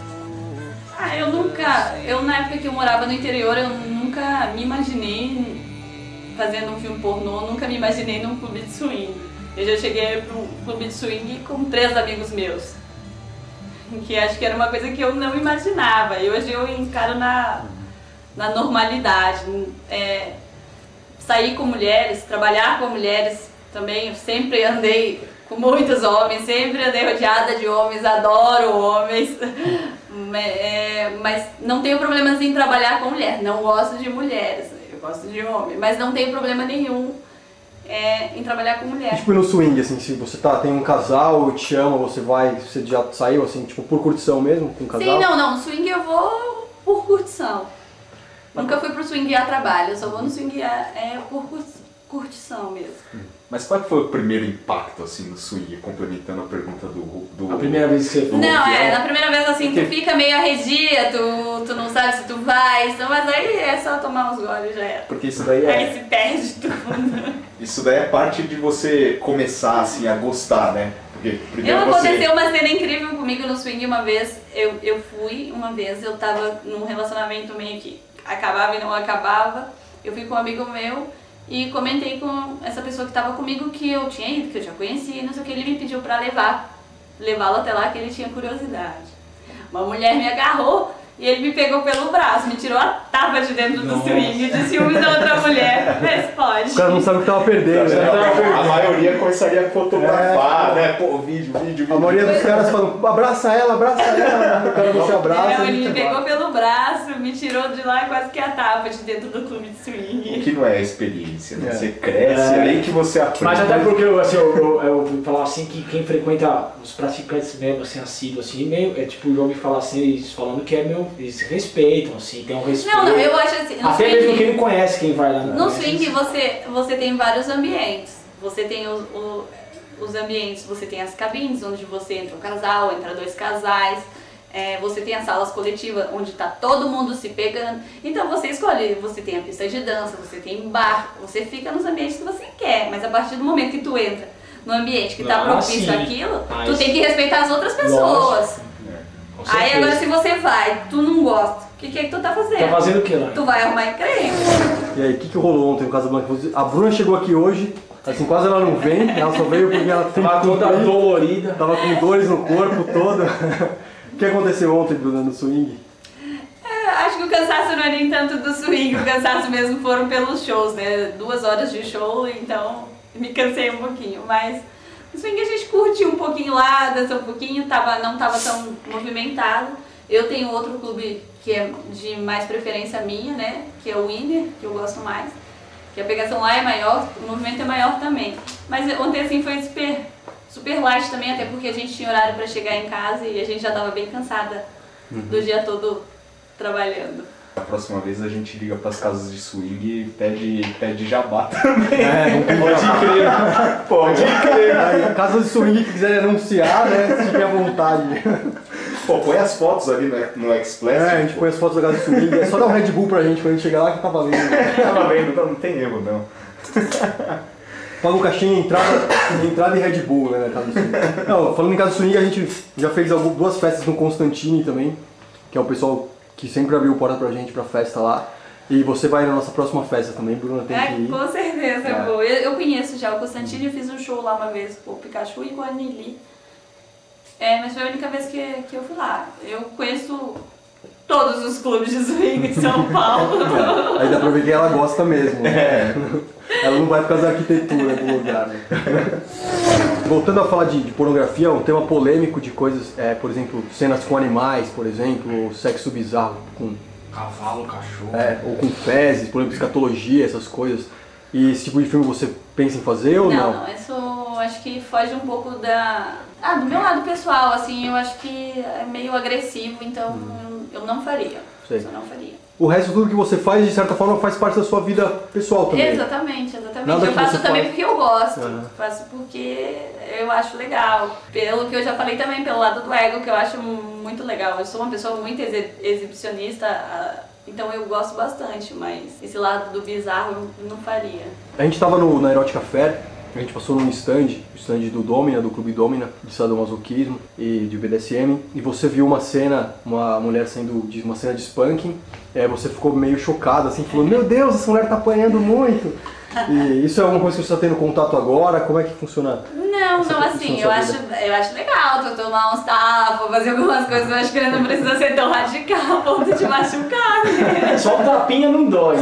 Ah, eu nunca, eu na época que eu morava no interior, eu nunca me imaginei fazendo um filme pornô, nunca me imaginei num clube de swing. Eu já cheguei para um clube de swing com três amigos meus, que acho que era uma coisa que eu não imaginava, e hoje eu encaro na, na normalidade. É, sair com mulheres, trabalhar com mulheres também, eu sempre andei com muitos homens, sempre andei rodeada de homens, adoro homens, é, mas não tenho problemas em trabalhar com mulher, não gosto de mulheres, eu gosto de homem, mas não tenho problema nenhum é, em trabalhar com mulher. Tipo no swing, assim, se você tá, tem um casal, te chama, você vai, você já saiu assim, tipo por curtição mesmo, com um casal? Sim, não, não, no swing eu vou por curtição. Nunca fui pro swing a trabalho, eu só vou no swing a, é, por curtição mesmo. Mas qual foi o primeiro impacto assim no swing, complementando a pergunta do... do... A primeira vez que você foi? Não, é, na primeira vez assim, tu fica meio arredia, tu, tu não sabe se tu vai, mas aí é só tomar uns goles já era. Porque isso daí é... Aí se perde tudo. Isso daí é parte de você começar assim a gostar, né? Porque primeiro Eu você... aconteceu uma cena incrível comigo no swing uma vez, eu, eu fui uma vez, eu tava num relacionamento meio que acabava e não acabava, eu fui com um amigo meu e comentei com essa pessoa que estava comigo que eu tinha ido, que eu já conhecia, não sei o que, ele me pediu pra levar, levá-lo até lá, que ele tinha curiosidade. Uma mulher me agarrou e ele me pegou pelo braço, me tirou a tapa de dentro do swing de ciúmes da outra mulher. Mas pode. O cara não sabe o que tava perdendo, né? A maioria começaria a fotografar, né? Pô, vídeo, vídeo, vídeo. A maioria dos caras falam, abraça ela, abraça ela, o cara não se abraça. Não, ele te me pegou abraça. pelo braço, me tirou de lá quase que a tapa de dentro do clube de swing. O que não é experiência, né? É. Você cresce, É. aí que você aprende. Mas até porque eu, assim, eu, eu, eu ouvi falar assim que quem frequenta os praticantes mesmo, assim, assíduos, assim, meio, é tipo, eu ouvi falar assim, eles falando que é meu, eles respeitam, assim, tem um respeito. Não, não, eu acho assim, no Até swing, mesmo quem não conhece quem vai lá. no swing você, você tem vários ambientes. Você tem os, o- os ambientes, você tem as cabines onde você entra um casal, entra dois casais. É, você tem as salas coletivas onde está todo mundo se pegando. Então você escolhe, você tem a pista de dança, você tem bar, você fica nos ambientes que você quer. Mas a partir do momento que tu entra no ambiente que está Ah, propício sim. àquilo, Ah, tu isso- tem que respeitar as outras pessoas. Lógico. Com Aí certeza. agora se você vai, tu não gosta, o que, que é que tu tá fazendo? Tá fazendo o que lá? Tu vai arrumar encrenca. E aí, o que, que rolou ontem no Casablanca? A Bruna chegou aqui hoje, assim, quase ela não vem, ela só veio porque ela tem Tava que toda cumprir, dolorida. tava com dores no corpo todo. O que aconteceu ontem, Bruna, no swing? É, acho que o cansaço não é nem tanto do swing, o cansaço mesmo foram pelos shows, né? Duas horas de show, então me cansei um pouquinho, mas no swing a gente curte um pouquinho lá, dança um pouquinho, tava, não tava tão movimentado. Eu tenho outro clube que é de mais preferência minha, né? Que é o Winner, que eu gosto mais. Que a pegação lá é maior, o movimento é maior também. Mas ontem assim foi super, super light também, até porque a gente tinha horário para chegar em casa e a gente já tava bem cansada do dia todo trabalhando. A próxima vez a gente liga pras casas de swing e pede, pede jabá também. É, não Pode crer. Pode crer. Aí, caso de swing que quiserem anunciar, né, fiquem à vontade. Pô, põe as fotos ali no, no Express. É, a gente põe as fotos da casa de swing, é só dar um Red Bull pra gente quando a gente chegar lá que tá valendo. Tava vendo, não, não tem erro não. Paga um caixinha, entrada, entrada e Red Bull, né, na casa do swing. Não, falando em casa do swing, a gente já fez algumas, duas festas no Constantine também, que é o pessoal que sempre abriu porta pra gente pra festa lá. E você vai na nossa próxima festa também, Bruna, tem É, que ir. com certeza, É. eu vou. Eu, eu conheço já o Constantino, eu fiz um show lá uma vez com o Pikachu e com a Nili. É, mas foi a única vez que, que eu fui lá. Eu conheço todos os clubes de swing de São Paulo. É, aí dá pra ver que ela gosta mesmo. Né? Ela não vai por causa da arquitetura do lugar. Né? Voltando a falar de, de pornografia, um tema polêmico de coisas, é, por exemplo, cenas com animais, por exemplo, ou sexo bizarro com, Cavalo, cachorro. é, ou com fezes, por exemplo, escatologia, essas coisas. E esse tipo de filme você pensa em fazer ou não? Não, não, isso acho que foge um pouco da... Ah, do meu lado pessoal, assim, eu acho que é meio agressivo, então eu não faria. Sei. Eu não faria. O resto, tudo que você faz, de certa forma, faz parte da sua vida pessoal também. Exatamente, exatamente. Nada eu que faço você também faz. porque eu gosto. Uhum. Faço porque eu acho legal. Pelo que eu já falei também, pelo lado do ego, que eu acho muito legal. Eu sou uma pessoa muito ex- exibicionista, ah, então eu gosto bastante, mas esse lado do bizarro eu não faria. A gente tava no, na Erotica Fair, a gente passou num stand, o stand do Domina, do Clube Domina, de sadomasoquismo e de B D S M, e você viu uma cena, uma mulher sendo, de uma cena de spanking, e aí você ficou meio chocado, assim, falou, meu Deus, essa mulher tá apanhando muito. E isso é alguma coisa que você está tendo contato agora? Como é que funciona? Não, essa não, questão assim, da eu sua acho, vida? eu acho legal tu tomar uns tapas, fazer algumas coisas, eu acho que não precisa ser tão radical a ponto de machucar, né? Só um tapinha não dói.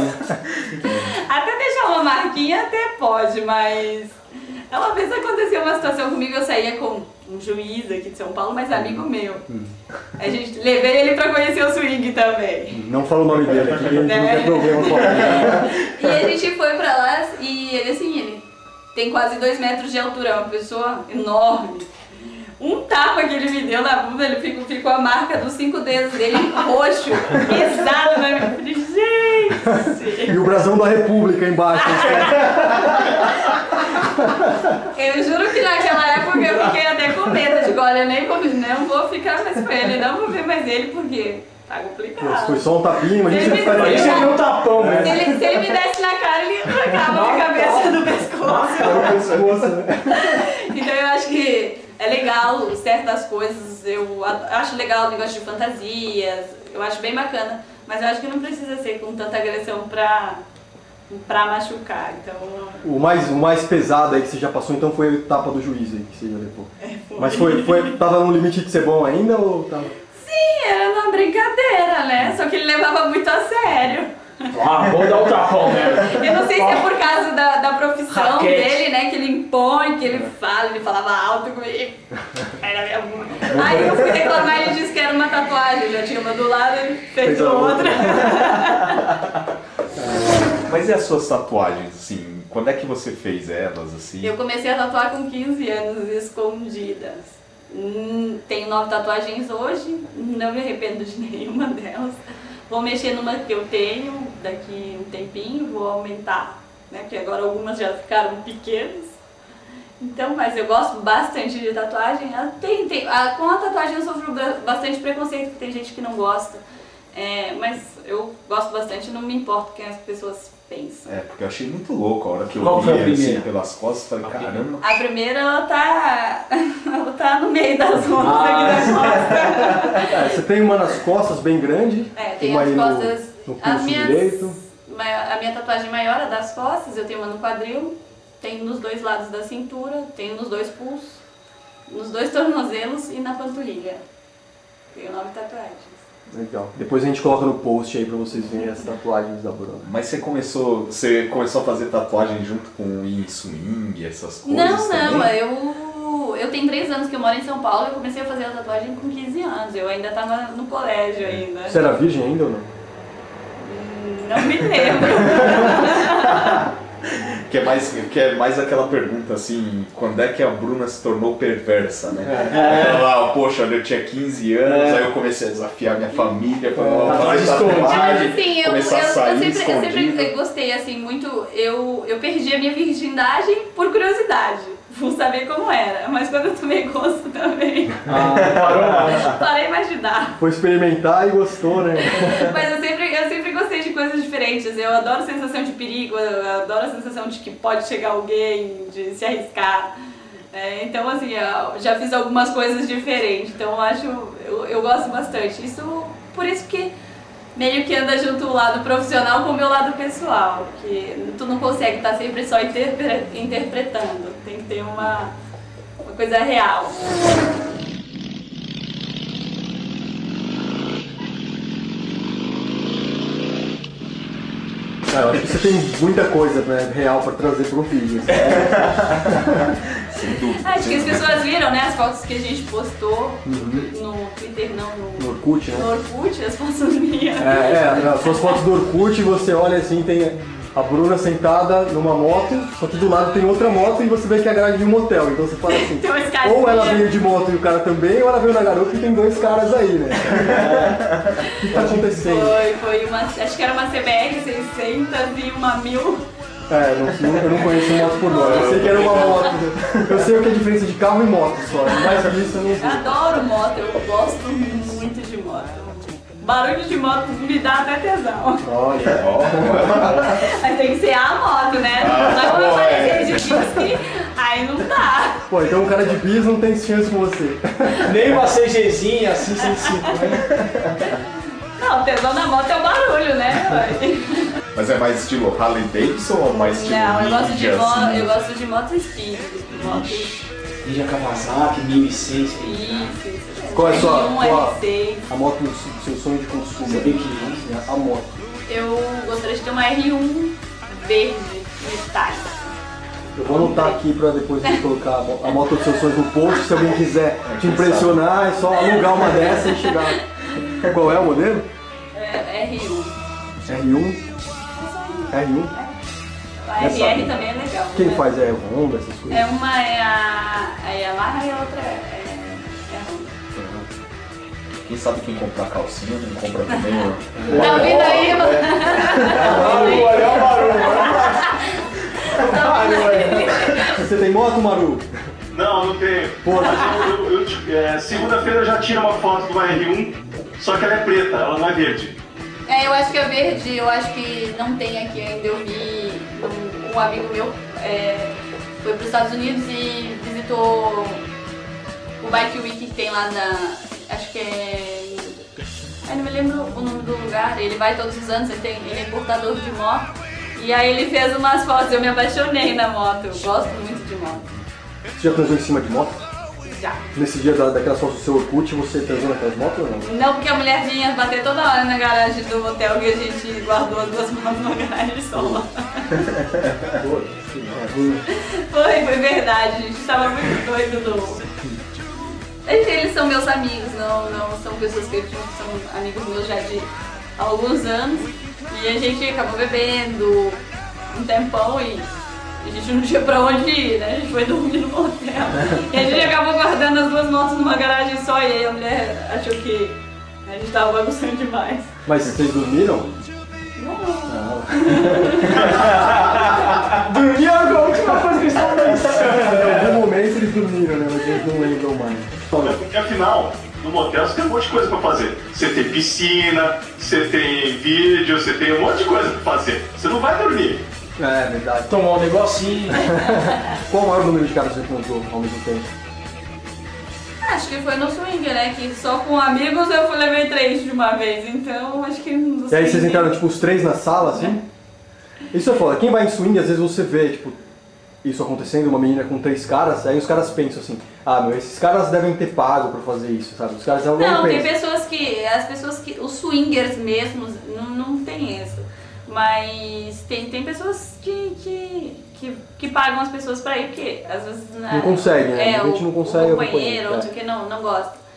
Até deixar uma marquinha até pode, mas... Uma vez aconteceu uma situação comigo, eu saía com um juiz aqui de São Paulo, mas amigo meu. A gente levei ele pra conhecer o swing também. Não fala o nome dele aqui, que a gente não Né? quer problema com ele. E a gente foi pra lá e ele assim, ele tem quase dois metros de altura, é uma pessoa enorme. Um tapa que ele me deu na bunda, ele ficou, ficou a marca dos cinco dedos dele roxo, pesado na minha frente. Gente! E o brasão da República embaixo. Eu juro que naquela época eu fiquei até com medo. Digo, olha, eu nem vou, não vou ficar mais com ele, não vou ver mais ele porque tá Pô, se complicado. foi só um tapinha, imagina Ele você me ficaria... Aí você deu um tapão, Se né? ele, se ele me desse na cara, ele arrancava a cabeça do pescoço. Era o pescoço, né? Então eu acho que é legal certas coisas, eu a- acho legal o negócio de fantasias, eu acho bem bacana, mas eu acho que não precisa ser com tanta agressão pra, pra machucar, então... O mais, o mais pesado aí que você já passou, então, foi o tapa do juiz aí, que você já levou. Mas foi, foi, tava no limite de ser bom ainda ou tava... Sim, era uma brincadeira, né? Só que ele levava muito a sério. Ah, vou dar o tapão, né? Eu não sei se é por causa da, da profissão Raquete. dele, né? Que ele impõe, que ele fala, ele falava alto comigo. Aí na minha bunda. Aí eu fui reclamar e ele disse que era uma tatuagem. Eu já tinha uma do lado e fez Fez a outra. Mas e as suas tatuagens, assim? Quando é que você fez elas, assim? Eu comecei a tatuar com quinze anos, escondidas. Hum, Tenho nove tatuagens hoje, não me arrependo de nenhuma delas. Vou mexer numa que eu tenho daqui um tempinho, vou aumentar, né? Porque agora algumas já ficaram pequenas. Então, mas eu gosto bastante de tatuagem. Ah, Tem, tem, ah, com a tatuagem eu sofro ba- bastante preconceito, porque tem gente que não gosta. É, mas eu gosto bastante, não me importo o que as pessoas pensam. É, porque eu achei muito louco a hora que eu Qual vi foi a assim primeira? pelas costas, falei, A caramba. A primeira, ela tá, ela tá no meio das mãos Ah. aqui da costa. É, você tem uma nas costas bem grande, É, tem uma as aí costas. no, no as pulso minhas, direito. mai- a minha tatuagem maior é das costas, eu tenho uma no quadril, tenho nos dois lados da cintura, tenho nos dois pulsos, nos dois tornozelos e na panturrilha. Tenho nove tatuagens. Legal. Depois a gente coloca no post aí pra vocês verem as tatuagens da Bruna. Mas você começou, você começou a fazer tatuagem junto com o in swing, essas coisas Não, não, também? eu, eu tenho três anos que eu moro em São Paulo e eu comecei a fazer a tatuagem com quinze anos, eu ainda tava no colégio ainda. Você era virgem ainda ou não? Hum, Não me lembro. que, é mais, que é mais aquela pergunta assim, quando é que a Bruna se tornou perversa, né? É. Ela, poxa, eu tinha quinze anos, É. aí eu comecei a desafiar minha família, pra É. fazer Escondido. tatuagem, Assim, eu, eu, começar eu, a sair sempre, eu sempre escondido. gostei, assim, muito. Eu, eu perdi a minha virgindade por curiosidade, por saber como era. Mas quando eu tomei gosto também, Ah, parou lá. parei mais de dar. Foi experimentar e gostou, né? Mas eu sempre, eu sempre gostei de coisas diferentes. Eu adoro a sensação de perigo, eu adoro a sensação de que pode chegar alguém, de se arriscar. É, então, assim, eu já fiz algumas coisas diferentes. Então, eu acho, eu, eu gosto bastante. Isso, por isso que meio que anda junto o lado profissional com o meu lado pessoal. Que tu não consegue estar sempre só interpre- interpretando. Tem que ter uma, uma coisa real. Cara, eu acho que você tem muita coisa, né, real pra trazer pro vídeo. Sem dúvida. Acho que as pessoas viram, né, as fotos que a gente postou no Twitter, não, no, No Orkut, né? no Orkut, as fotos minhas. É, é, as suas fotos do Orkut, você olha assim, tem a Bruna sentada numa moto, só que do lado tem outra moto e você vê que é a garagem de um motel. Então você fala assim, Tem uma escadinha. ou ela veio de moto e o cara também, ou ela veio na garota e tem dois caras aí, né? O que tá acontecendo? Foi, foi uma, acho que era uma C B R seiscentos e uma mil. É, não, não- eu não conheço moto por nome, eu sei que era uma moto. né? Eu sei o que é a diferença de carro e moto só, mais que isso eu não Eu sei. adoro moto, eu gosto muito de moto. Barulho de moto me dá até tesão. Olha, Mas tem que ser a moto, né? Ah, Não é como eu bom, falei é. de disque, aí não dá. pô, então um cara de bis não tem chance com você. Nem uma CGzinha assim, sem cinco, né? Não, tesão na moto é o barulho, né? Mas é mais estilo Harley Davidson ou mais estilo Não, eu gosto de ninja, moto, assim? eu gosto de moto speed. Moto Ninja Kawasaki, mil e seis, isso. Qual é a sua- um qual- R seis. A moto do seu sonho de consumo. C B quinhentos. A moto. Eu gostaria de ter uma R um verde metálica. Eu vou anotar aqui pra depois a gente colocar a mo- a moto dos seus sonhos no post, se alguém quiser te impressionar, é só alugar uma dessa e chegar. Qual é o modelo? É, R um. R um? R um? A R R também é legal. Quem né? faz é Honda, essas coisas? É uma é a, a Yamaha e a outra é, é a Honda. Quem sabe quem compra a calcinha não compra também o... Tá ouvindo aí, mano? Barulho, olha o barulho. Tá ouvindo aí? Você tem moto, Maru? Não, não tenho. Pô, Mas eu- eu- eu- é, segunda-feira eu já tiro uma foto de uma R um, só que ela é preta, ela não é verde. É, eu acho que é verde, eu acho que não tem aqui ainda. Eu vi um, um amigo meu é, foi para os Estados Unidos e visitou o Bike Week que tem lá na. Acho que é. Eu não me lembro o nome do lugar. Ele vai todos os anos, ele, tem, ele é importador de moto. E aí ele fez umas fotos, eu me apaixonei na moto. Eu gosto muito de moto. você já transou em cima de moto? Já. Nesse dia da, daquelas fotos do seu Orkut, você transou naquelas motos ou não? Não, porque a mulher vinha bater toda hora na garagem do hotel que a gente guardou as duas motos numa garagem só. Pô, que merda. Foi, foi verdade, a gente tava muito doido do. Eles são meus amigos, não, não são pessoas que eu tinha, são amigos meus já de alguns anos. E a gente acabou bebendo um tempão e a gente não tinha pra onde ir, né? A gente foi dormir no motel. E a gente acabou guardando as duas motos numa garagem só e aí a mulher achou que a gente tava bagunçando demais. Mas vocês dormiram? Não. Dormir é a última coisa que eles estão pensando. Em algum momento eles dormiram, né? Mas eles não lembram mais. Porque afinal, no motel você tem um monte de coisa pra fazer. Você tem piscina, você tem vídeo, você tem um monte de coisa pra fazer. Você não vai dormir. É, verdade. Tomar um negocinho. Qual o maior número de caras você encontrou ao mesmo tempo? Acho que foi no swing, né? Que só com amigos eu fui levei três de uma vez, então acho que no E aí vocês swing- entraram, tipo, os três na sala, assim? Isso é foda. Quem vai em swing, às vezes você vê, tipo, isso acontecendo, uma menina com três caras, aí os caras pensam assim, ah, meu, esses caras devem ter pago pra fazer isso, sabe? Os caras não Não, tem pensam. pessoas que. As pessoas que. Os swingers mesmos não, não tem isso. Mas tem, tem pessoas que, que, que, que pagam as pessoas pra ir, porque às vezes. Não conseguem, né? É, A gente o, não consegue o acompanhar, companheiro, é. ou não sei o que, não, não gosta.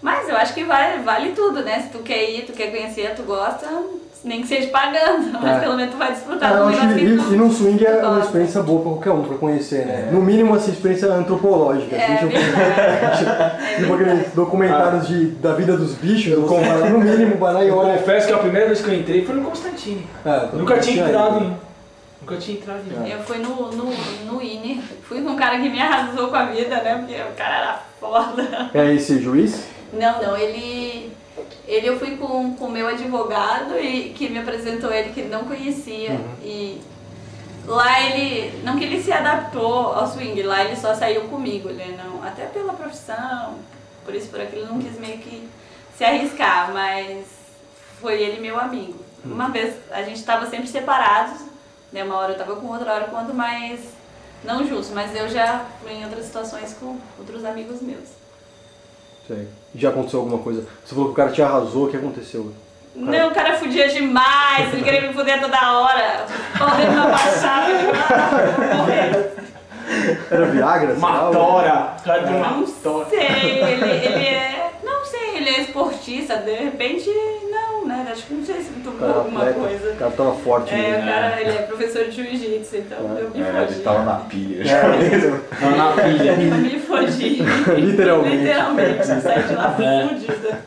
Mas eu acho que vale, vale tudo, né? Se tu quer ir, tu quer conhecer, tu gosta, nem que seja pagando, mas É. pelo menos tu vai desfrutar É, do eu acho negócio que, que e, tu e no swing é uma gosta. experiência boa pra qualquer um, pra conhecer, né? É. No mínimo, assim, experiência antropológica. É assim, tipo, verdade. tipo aqueles documentários de, da vida dos bichos, você vai lá, no mínimo, vai lá e Eu olha. confesso que a primeira vez que eu entrei foi no Constantine. É, eu Nunca tinha aí. entrado em. Nunca tinha entrado em. Eu fui no, no, no I N E, fui com um cara que me arrasou com a vida, né? Porque o cara era foda. É esse juiz? Não, não, ele. Ele eu fui com o meu advogado e que me apresentou ele que ele não conhecia. Uhum. E lá ele. Não que ele se adaptou ao swing, lá ele só saiu comigo, ele não. Até pela profissão, por isso por aquilo, ele não quis meio que se arriscar, mas foi ele meu amigo. Uma vez a gente estava sempre separados, né? Uma hora eu estava com outra, hora com outro, mas não juntos, mas eu já fui em outras situações com outros amigos meus. Sei. Já aconteceu alguma coisa? Você falou que o cara te arrasou, o que aconteceu? Não, o cara fudia demais, ele queria me fuder toda hora. Podendo me abaixar, eu digo, ah, vou morrer. Era Viagra? sei lá, Uma ou- tora! Cara de uma Não tora. sei, ele, ele é. Não sei, ele é esportista, de repente não, né? Acho que não sei se ele O tomou cara era alguma atleta, coisa. O cara tava forte É, mesmo. o cara, ele é professor de jiu-jitsu, então eu me É, ele fogi. tava na pilha. Tava na pilha. Eu me fogi. Literalmente. Literalmente, saí de lá É. fodida.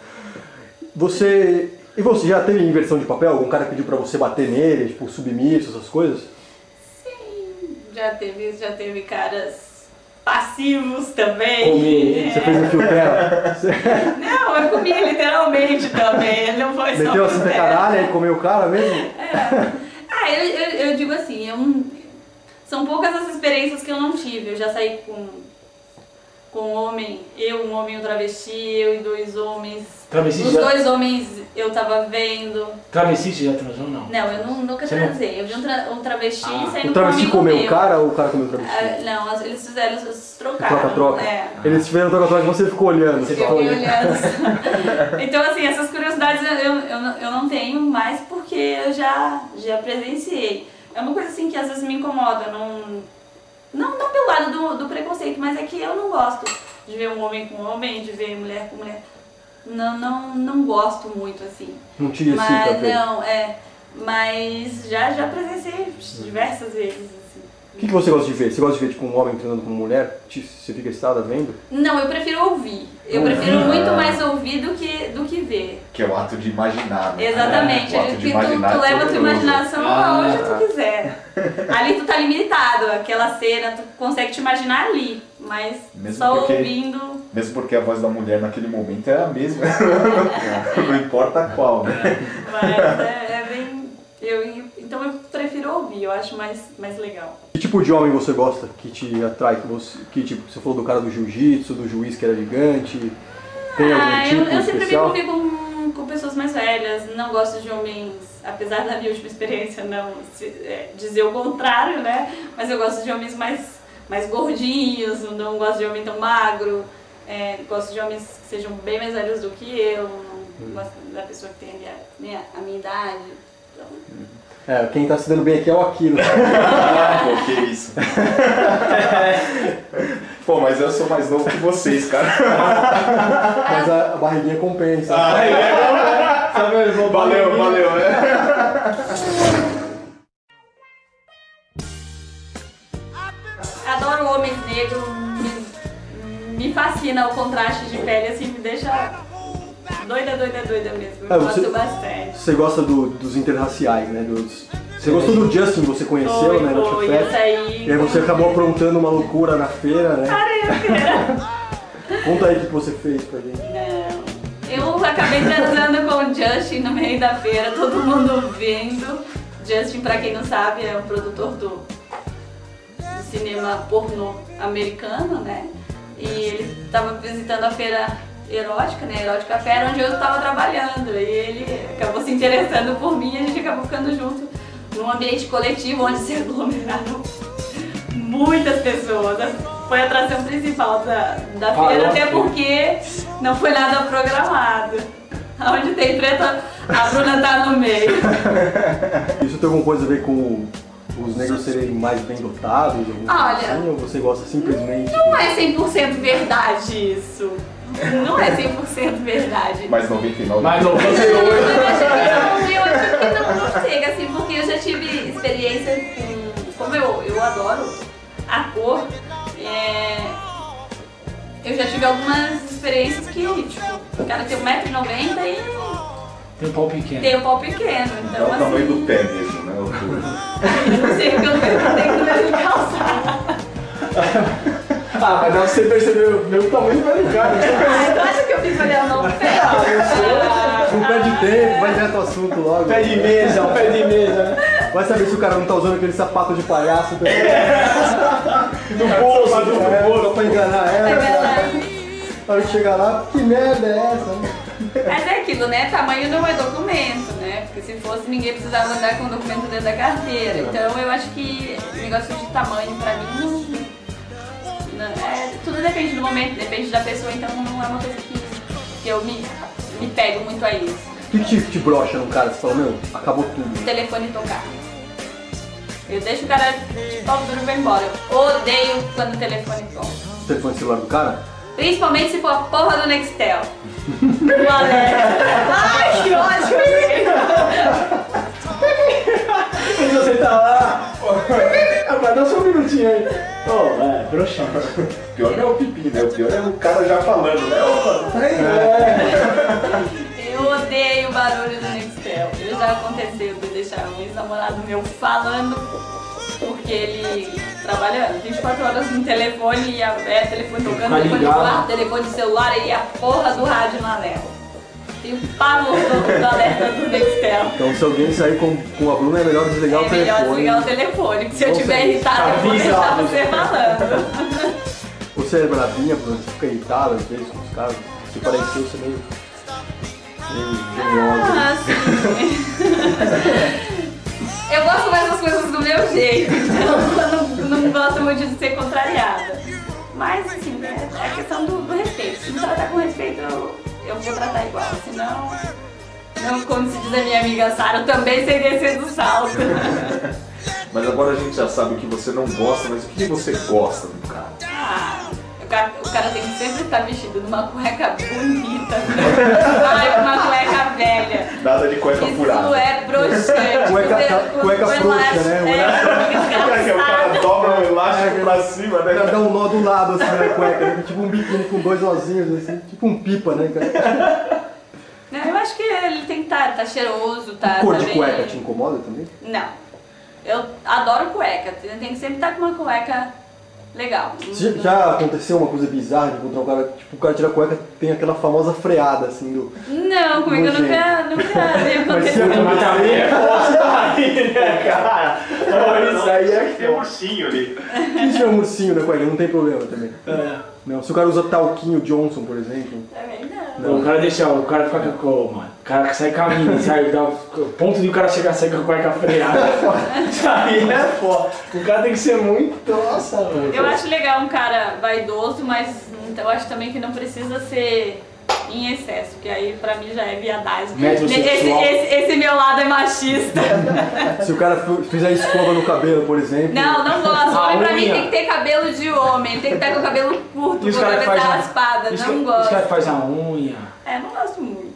Você. E você já teve inversão de papel? Algum cara pediu pra você bater nele, tipo, submisso, essas coisas? Sim, já teve, já teve caras passivos também. Comer. Você fez um fio terra? Você Não, eu comi literalmente também, não foi só meteu assim por pra terra. caralho e comeu o cara mesmo? É. Ah, eu, eu, eu digo assim, eu não- são poucas as experiências que eu não tive. Eu já saí com, com um homem, eu, um homem e um travesti, eu e dois homens. Travesti Os já, dois homens eu tava vendo. travesti já transou, não? Não, eu nu- nunca Você não- transei. Eu vi um, tra- um travesti Ah. saindo O travesti com um amigo comeu meu. o cara ou o cara comeu o Ah, travesti? não, as- eles fizeram, eles trocaram. Troca-troca? É. Eles tiveram troca-troca e você ficou olhando. Você Você Eu ficou fiquei olhando. olhando. Então, assim, essas curiosidades eu, eu, eu, não- eu não tenho mais porque eu já, já presenciei. É uma coisa assim que às vezes me incomoda. Não, não, não pelo lado do, do preconceito, mas é que eu não gosto de ver um homem com homem, de ver mulher com mulher. Não, não, não gosto muito, assim. Não te excita, Mas velho. não, é. Mas já, já presenciei diversas vezes, assim. O que, que você gosta de ver? Você gosta de ver tipo um homem treinando com uma mulher? Te- Você fica excitada vendo? Não, eu prefiro ouvir. Eu prefiro muito mais ouvir do que, do que ver. Que é o ato de imaginar, né? Exatamente, É, o ato que de tu, imaginar tu é leva a tua poderoso. imaginação Ah. aonde tu quiser. Ali tu tá limitado, aquela cena, tu consegue te imaginar ali, mas Mesmo só porque- ouvindo. Mesmo porque a voz da mulher naquele momento é a mesma. Não importa qual, né? Mas é, é bem. Eu, então eu prefiro ouvir, eu acho mais, mais legal. Que tipo de homem você gosta? Que te atrai? Que, você, que tipo, você falou do cara do jiu-jitsu, do juiz que era gigante. Tem algum Ah, tipo eu, eu sempre me especial? envolvi com, com pessoas mais velhas, não gosto de homens, apesar da minha última experiência não se- é, dizer o contrário, né? Mas eu gosto de homens mais, mais gordinhos, não gosto de homem tão magro, é, gosto de homens que sejam bem mais velhos do que eu, não gosto da pessoa que tem a minha, minha- a minha idade. Então, É, quem tá se dando bem aqui é o Aquino. Ah, pô, que isso. Pô, mas eu sou mais novo que vocês, cara. Mas a, a barriguinha compensa. Ah, é, Sabe, eu vou valeu, valeu. É. adoro homens negros, me, me fascina o contraste de pele, assim, me deixa doida, doida, doida mesmo. Eu Ah, gosto você- bastante. Você gosta do- dos interraciais, né? Dos... Você gostou do Justin, você conheceu, Foi, né? Na foi, Tia eu Fest. saí E aí você com- acabou aprontando uma loucura na feira, né? Caramba! Conta aí o que você fez pra gente. Não. Eu acabei transando com o Justin no meio da feira, todo mundo vendo. Justin, pra quem não sabe, é o produtor do, do cinema pornô americano, né? E ele estava visitando a feira erótica, né? Erótica Fair, onde eu estava trabalhando. E ele acabou se interessando por mim e a gente acabou ficando junto num ambiente coletivo onde se aglomeraram muitas pessoas. Foi a atração principal da, da Parou feira, a até feira. porque não foi nada programado. Onde tem preta, a Bruna tá no meio. Isso tem alguma coisa a ver com os negros serem mais bem dotados? alguma coisa Olha, assim, ou você gosta simplesmente... Não é cem por cento verdade isso. não é cem por cento verdade. Mais noventa e nove. Mais Eu noventa e acho oito. que não, eu acho que não, não chega assim, porque eu já tive experiência com. Como eu, eu adoro a cor, é, eu já tive algumas experiências que, tipo, o cara tem um metro e noventa e Tem um pau pequeno. tem o pau pequeno. É Então, o assim, tamanho do pé mesmo, né? O- eu não sei o que eu tenho que me calçar. Ah, mas dá pra você perceber o meu tamanho vai ligar. Ah, tu acha que eu fico olhando no pé? Não perde tempo, vai direto ao assunto logo. Pé de mesa, um pé de mesa, né? Vai saber se o cara não tá usando aquele sapato de palhaço também. No bolso, no É, bolso. só pra enganar Vai ela. ver Na hora que chegar lá, que merda é essa? lá. Mas é aquilo, né? Tamanho não é documento, né? Porque se fosse, ninguém precisava andar com o documento dentro da carteira. Então eu acho que o negócio de tamanho pra mim não. não é, tudo depende do momento, depende da pessoa, então não é uma coisa que, que eu me, me pego muito a isso. O que, que te, te brocha num cara? Você fala, meu, acabou O tudo. telefone tocar. Eu deixo o cara de pau duro e vai embora. Eu odeio quando o telefone toca. O telefone celular do cara? Principalmente se for a porra do Nextel. O alerta. Ai, que ótimo! Quando você tá lá, rapaz, dá só um minutinho aí. Oh, é, broxante. O pior não é o pipi, né? O pior é o cara já falando, né? Opa, tá aí, É. Eu odeio o barulho do Nextel. Eu já aconteceu de deixar um ex-namorado meu falando porque ele trabalha vinte e quatro horas no telefone e a, é telefone tocando, Ficar telefone ligado. celular, telefone celular e a porra do rádio no alerta. Tenho pavor do, do alerta do Nextel. Então se alguém sair com, com a Bruna é melhor desligar É o melhor telefone. desligar o telefone, porque se eu Nossa, estiver irritada, eu vou avisa, deixar avisa. você falando. Você é bravinha, Bruna? Você fica irritada às vezes com os caras? Você pareceu ser meio, meio geniosa. Ah, sim. Eu gosto mais das coisas do meu jeito, então eu não, não gosto muito de ser contrariada. Mas, assim, é a questão do, do respeito. Se me tratar com respeito, eu, eu vou tratar igual. Senão, não, como se diz a minha amiga Sara, eu também sei descer do salto. Mas agora a gente já sabe o que você não gosta, mas o que você gosta do cara? Ah, o cara, o cara tem que sempre estar vestido numa cueca bonita. Ai, uma cueca velha. Nada de cueca Isso furada. é broxante. Cueca- Você- cueca o frouxa, elástico- né? O É, Que o cara dobra o elástico pra cima, né? Dá um nó do lado assim na cueca, né? Tipo um biquíni com dois nozinhos assim, tipo um pipa, né, cara? Não, eu acho que ele tem que estar tá, cheiroso, tá, Cor tá de bem- cueca te incomoda também? Não. Eu adoro cueca. Tem que sempre estar com uma cueca legal. Já, já aconteceu uma coisa bizarra de encontrar um cara, tipo, o cara tira a cueca, tem aquela famosa freada assim do. Não, comigo eu nunca, nunca vi Mas se acontecer. Mas também é força aí, né, cara? Olha, isso aí é Tem um ursinho ali. Quem tiver um ursinho na cueca, não tem problema também. É. Não, se o cara usa talquinho Johnson, por exemplo. Também não. Não, o cara deixa, o cara fica com, mano, o cara sai caminho, sai, dá o ponto de o cara chegar a sair com a cueca freada. Isso aí é foda. O cara tem que ser muito, nossa, mano. Eu acho legal um cara vaidoso, mas eu acho também que não precisa ser em excesso, que aí pra mim já é viadagem. Esse, Metrosexual. esse, esse meu lado é machista. Se o cara f- fizer escova no cabelo, por exemplo. Não, não gosto. A Homem pra mim unha. tem que ter cabelo de homem, tem que estar com o cabelo curto, E os com a caras que cabeça fazem raspada. os Não ca- Os gosto. caras que fazem a unha. É, não gosto muito.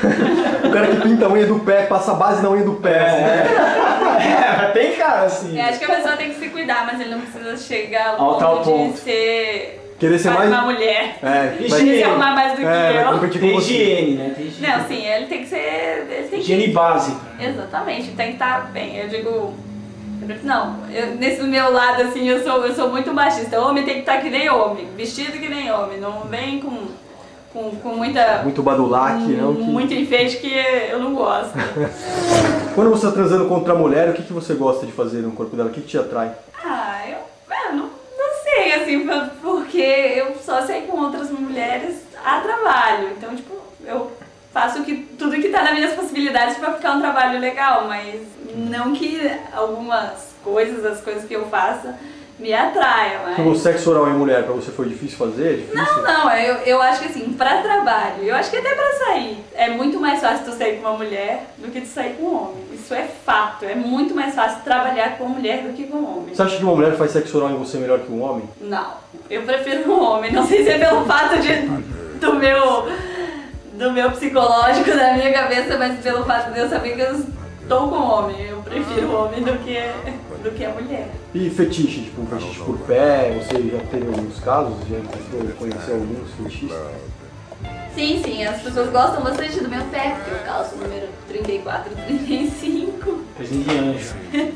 O cara que pinta a unha do pé, passa a base na unha do pé. assim. É, tem cara assim. Eu acho que a pessoa tem que se cuidar, mas ele não precisa chegar ao Ao tal ponto, ponto. de ser Querer ser mais. uma mulher. É, Ixi, vai, Ele se arrumar mais do que é, vai eu. competir Tem com você. higiene, né? Tem higiene. Não, sim, ele tem que ser. Ele tem Higiene que. básica. Exatamente, tem que estar bem. Eu digo. Não, eu, nesse meu lado, assim, eu sou, eu sou muito machista. Homem tem que estar que nem homem, vestido que nem homem. Não vem com, com, com muita. Muito badulaque, não? Que... Muito enfeite que eu não gosto. Quando você está transando com outra mulher, o que, que você gosta de fazer no corpo dela? O que, que te atrai? Ah, eu, eu não, não sei, assim, por- porque eu só sei com outras mulheres a trabalho. Então, tipo, eu faço que, tudo que tá nas minhas possibilidades pra ficar um trabalho legal, mas não que algumas coisas, as coisas que eu faça, me atraia, mas... O sexo oral em mulher pra você foi difícil fazer? É difícil? Não, não, eu, eu acho que assim, pra trabalho, eu acho que até pra sair, é muito mais fácil tu sair com uma mulher do que tu sair com um homem. Isso é fato, é muito mais fácil trabalhar com uma mulher do que com um homem. Você acha que uma mulher faz sexo oral em você melhor que um homem? Não, eu prefiro um homem, não sei se é pelo fato de do meu, do meu psicológico, da minha cabeça, mas pelo fato de eu saber que eu estou com homem. Eu prefiro o homem do que, do que a mulher. E fetiche, tipo um fetiche por pé, você já teve alguns casos, já conheceu alguns fetichistas? Sim, sim, as pessoas gostam bastante do meu pé, porque eu calço o número trinta e quatro, trinta e cinco. Pezinho de anjo.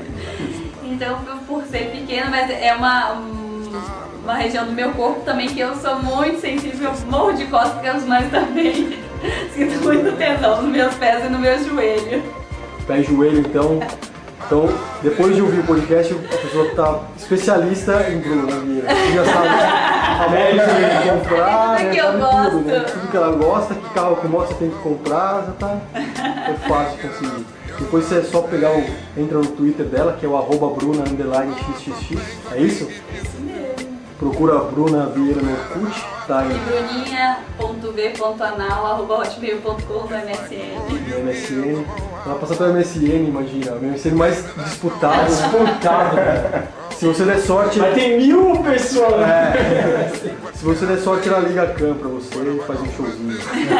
Então, por ser pequena, mas é uma, uma região do meu corpo também que eu sou muito sensível, eu morro de costas, porque os mais também. Sinto muito tendão nos meus pés e no meu joelho. Pé e joelho, então. Então, depois de ouvir o podcast, a pessoa está especialista em Bruna Vieira. Você já sabe a moto que comprar, É tudo né? que eu Sabe gosto. tudo, né? Tudo que ela gosta, que carro que moto você tem que comprar, já tá é fácil conseguir. Depois você é só pegar o. Entra no Twitter dela, que é o arroba Bruna underline xxx. É isso? Isso mesmo. Procura a Bruna Vieira no Orkut, tá E em bruninha ponto v ponto anal arroba hotmail ponto com no M S N. no M S N. Ela passa pelo M S N, imagina, o M S N mais disputado. Disputado, né? Se você der sorte. Mas tem mil pessoas. É. Se você der sorte, ela liga a cam pra você e faz um showzinho.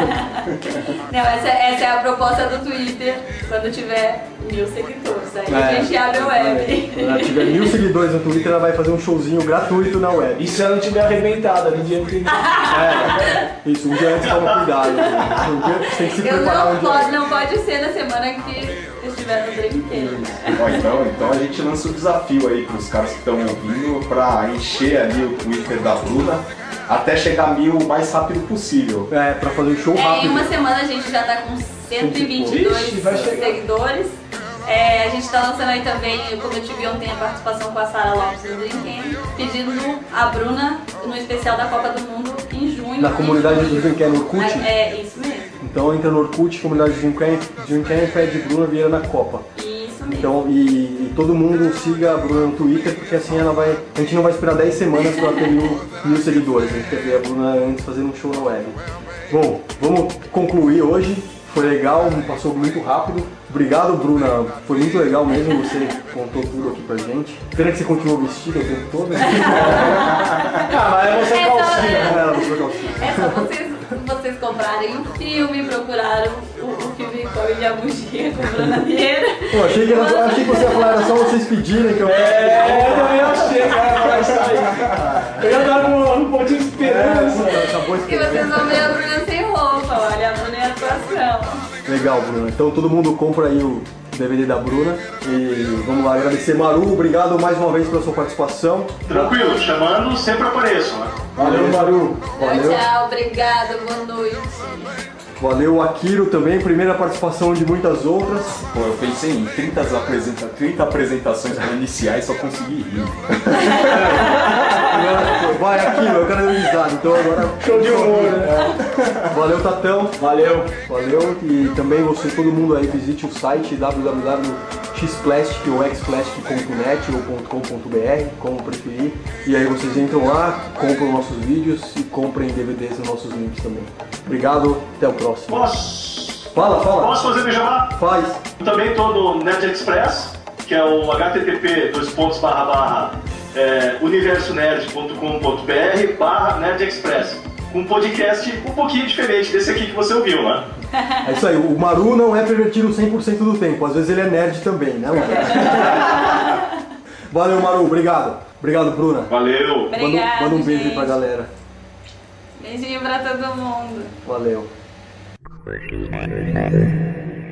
Não, essa, essa é a proposta do Twitter quando tiver mil seguidores. Aí a É. gente abre a web. Quando ela tiver mil seguidores no Twitter, ela vai fazer um showzinho gratuito na web. E se ela não tiver arrebentada no dia que. É. Isso, um dia antes toma cuidado. Né? Um dia, você tem que se Eu preparar não, um dia pode, antes. não pode ser na semana que eu estiver no brinquedo. Ó, então, então a gente lança o desafio aí pros caras que estão ouvindo pra encher ali o Twitter da Bruna até chegar a mil o mais rápido possível. É, pra fazer um show É, em rápido. uma semana a gente já tá com cento e vinte e dois Vixe, vai chegar. seguidores. É, a gente tá lançando aí também, como eu tive ontem, a participação com a Sara Lopes do Dreamcamp, pedindo a Bruna no especial da Copa do Mundo em junho. Na comunidade em do julho. Dreamcamp no Orkut? É, é, isso mesmo. Então entra no Orkut, comunidade do Dreamcamp, Dreamcamp e pede Bruna Vieira na Copa. Isso mesmo. Então, e, e todo mundo siga a Bruna no Twitter, porque assim ela vai. A gente não vai esperar dez semanas pra ter mil, mil seguidores. A gente quer ver a Bruna antes fazendo um show na web. Bom, vamos concluir hoje. Foi legal, passou muito rápido. Obrigado, Bruna. Foi muito legal mesmo. Você contou tudo aqui pra gente. Pena que você continuou vestida o tempo todo. Né? Ah, mas é você É calcinha. Não, ela não foi calcinha. É só vocês, vocês comprarem o filme, procuraram o, o filme Come de Abugia com Bruna Vieira. Pô, achei que, era, achei que você ia falar, era só vocês pedirem que eu. É, eu também achei que ela vai sair. Eu ia dar um, um pontinho de esperança. É, acabou a E vocês experiência. vão ver a Bruna sem roupa, olha, a Bruna é atuação. Legal, Bruna. Então todo mundo compra aí o D V D da Bruna. E vamos lá agradecer. Maru, obrigado mais uma vez pela sua participação. Tranquilo, chamando, sempre apareço, né? Valeu, Maru. Valeu. Tchau, tchau, obrigada, boa noite. Valeu, Akiro também. Primeira participação de muitas outras. Pô, eu pensei em trinta, apresenta... trinta apresentações para iniciais e só consegui rir. Vai, Akiro, eu quero risada. Então agora. Show de humor, né? Valeu, Tatão. Valeu. Valeu. E também você, todo mundo aí, visite o site w w w ponto x plastic ou x plastic ponto net ou .com.br, como preferir. E aí vocês entram lá, compram nossos vídeos e comprem D V Ds nos nossos links também. Obrigado, até o próximo. Posso, Fala, fala. posso fazer meu jabá? Faz. Também estou no Nerd Express, que é o h t t p dois pontos barra barra é, universonerd ponto com ponto b r barra Nerd Express. Um podcast um pouquinho diferente desse aqui que você ouviu, né? É isso aí, o Maru não é pervertido cem por cento do tempo, às vezes ele é nerd também, né, Maru? Valeu, Maru, obrigado. Obrigado, Bruna. Valeu! Manda, Obrigada, manda um beijo aí gente. pra galera. Beijinho pra todo mundo. Valeu.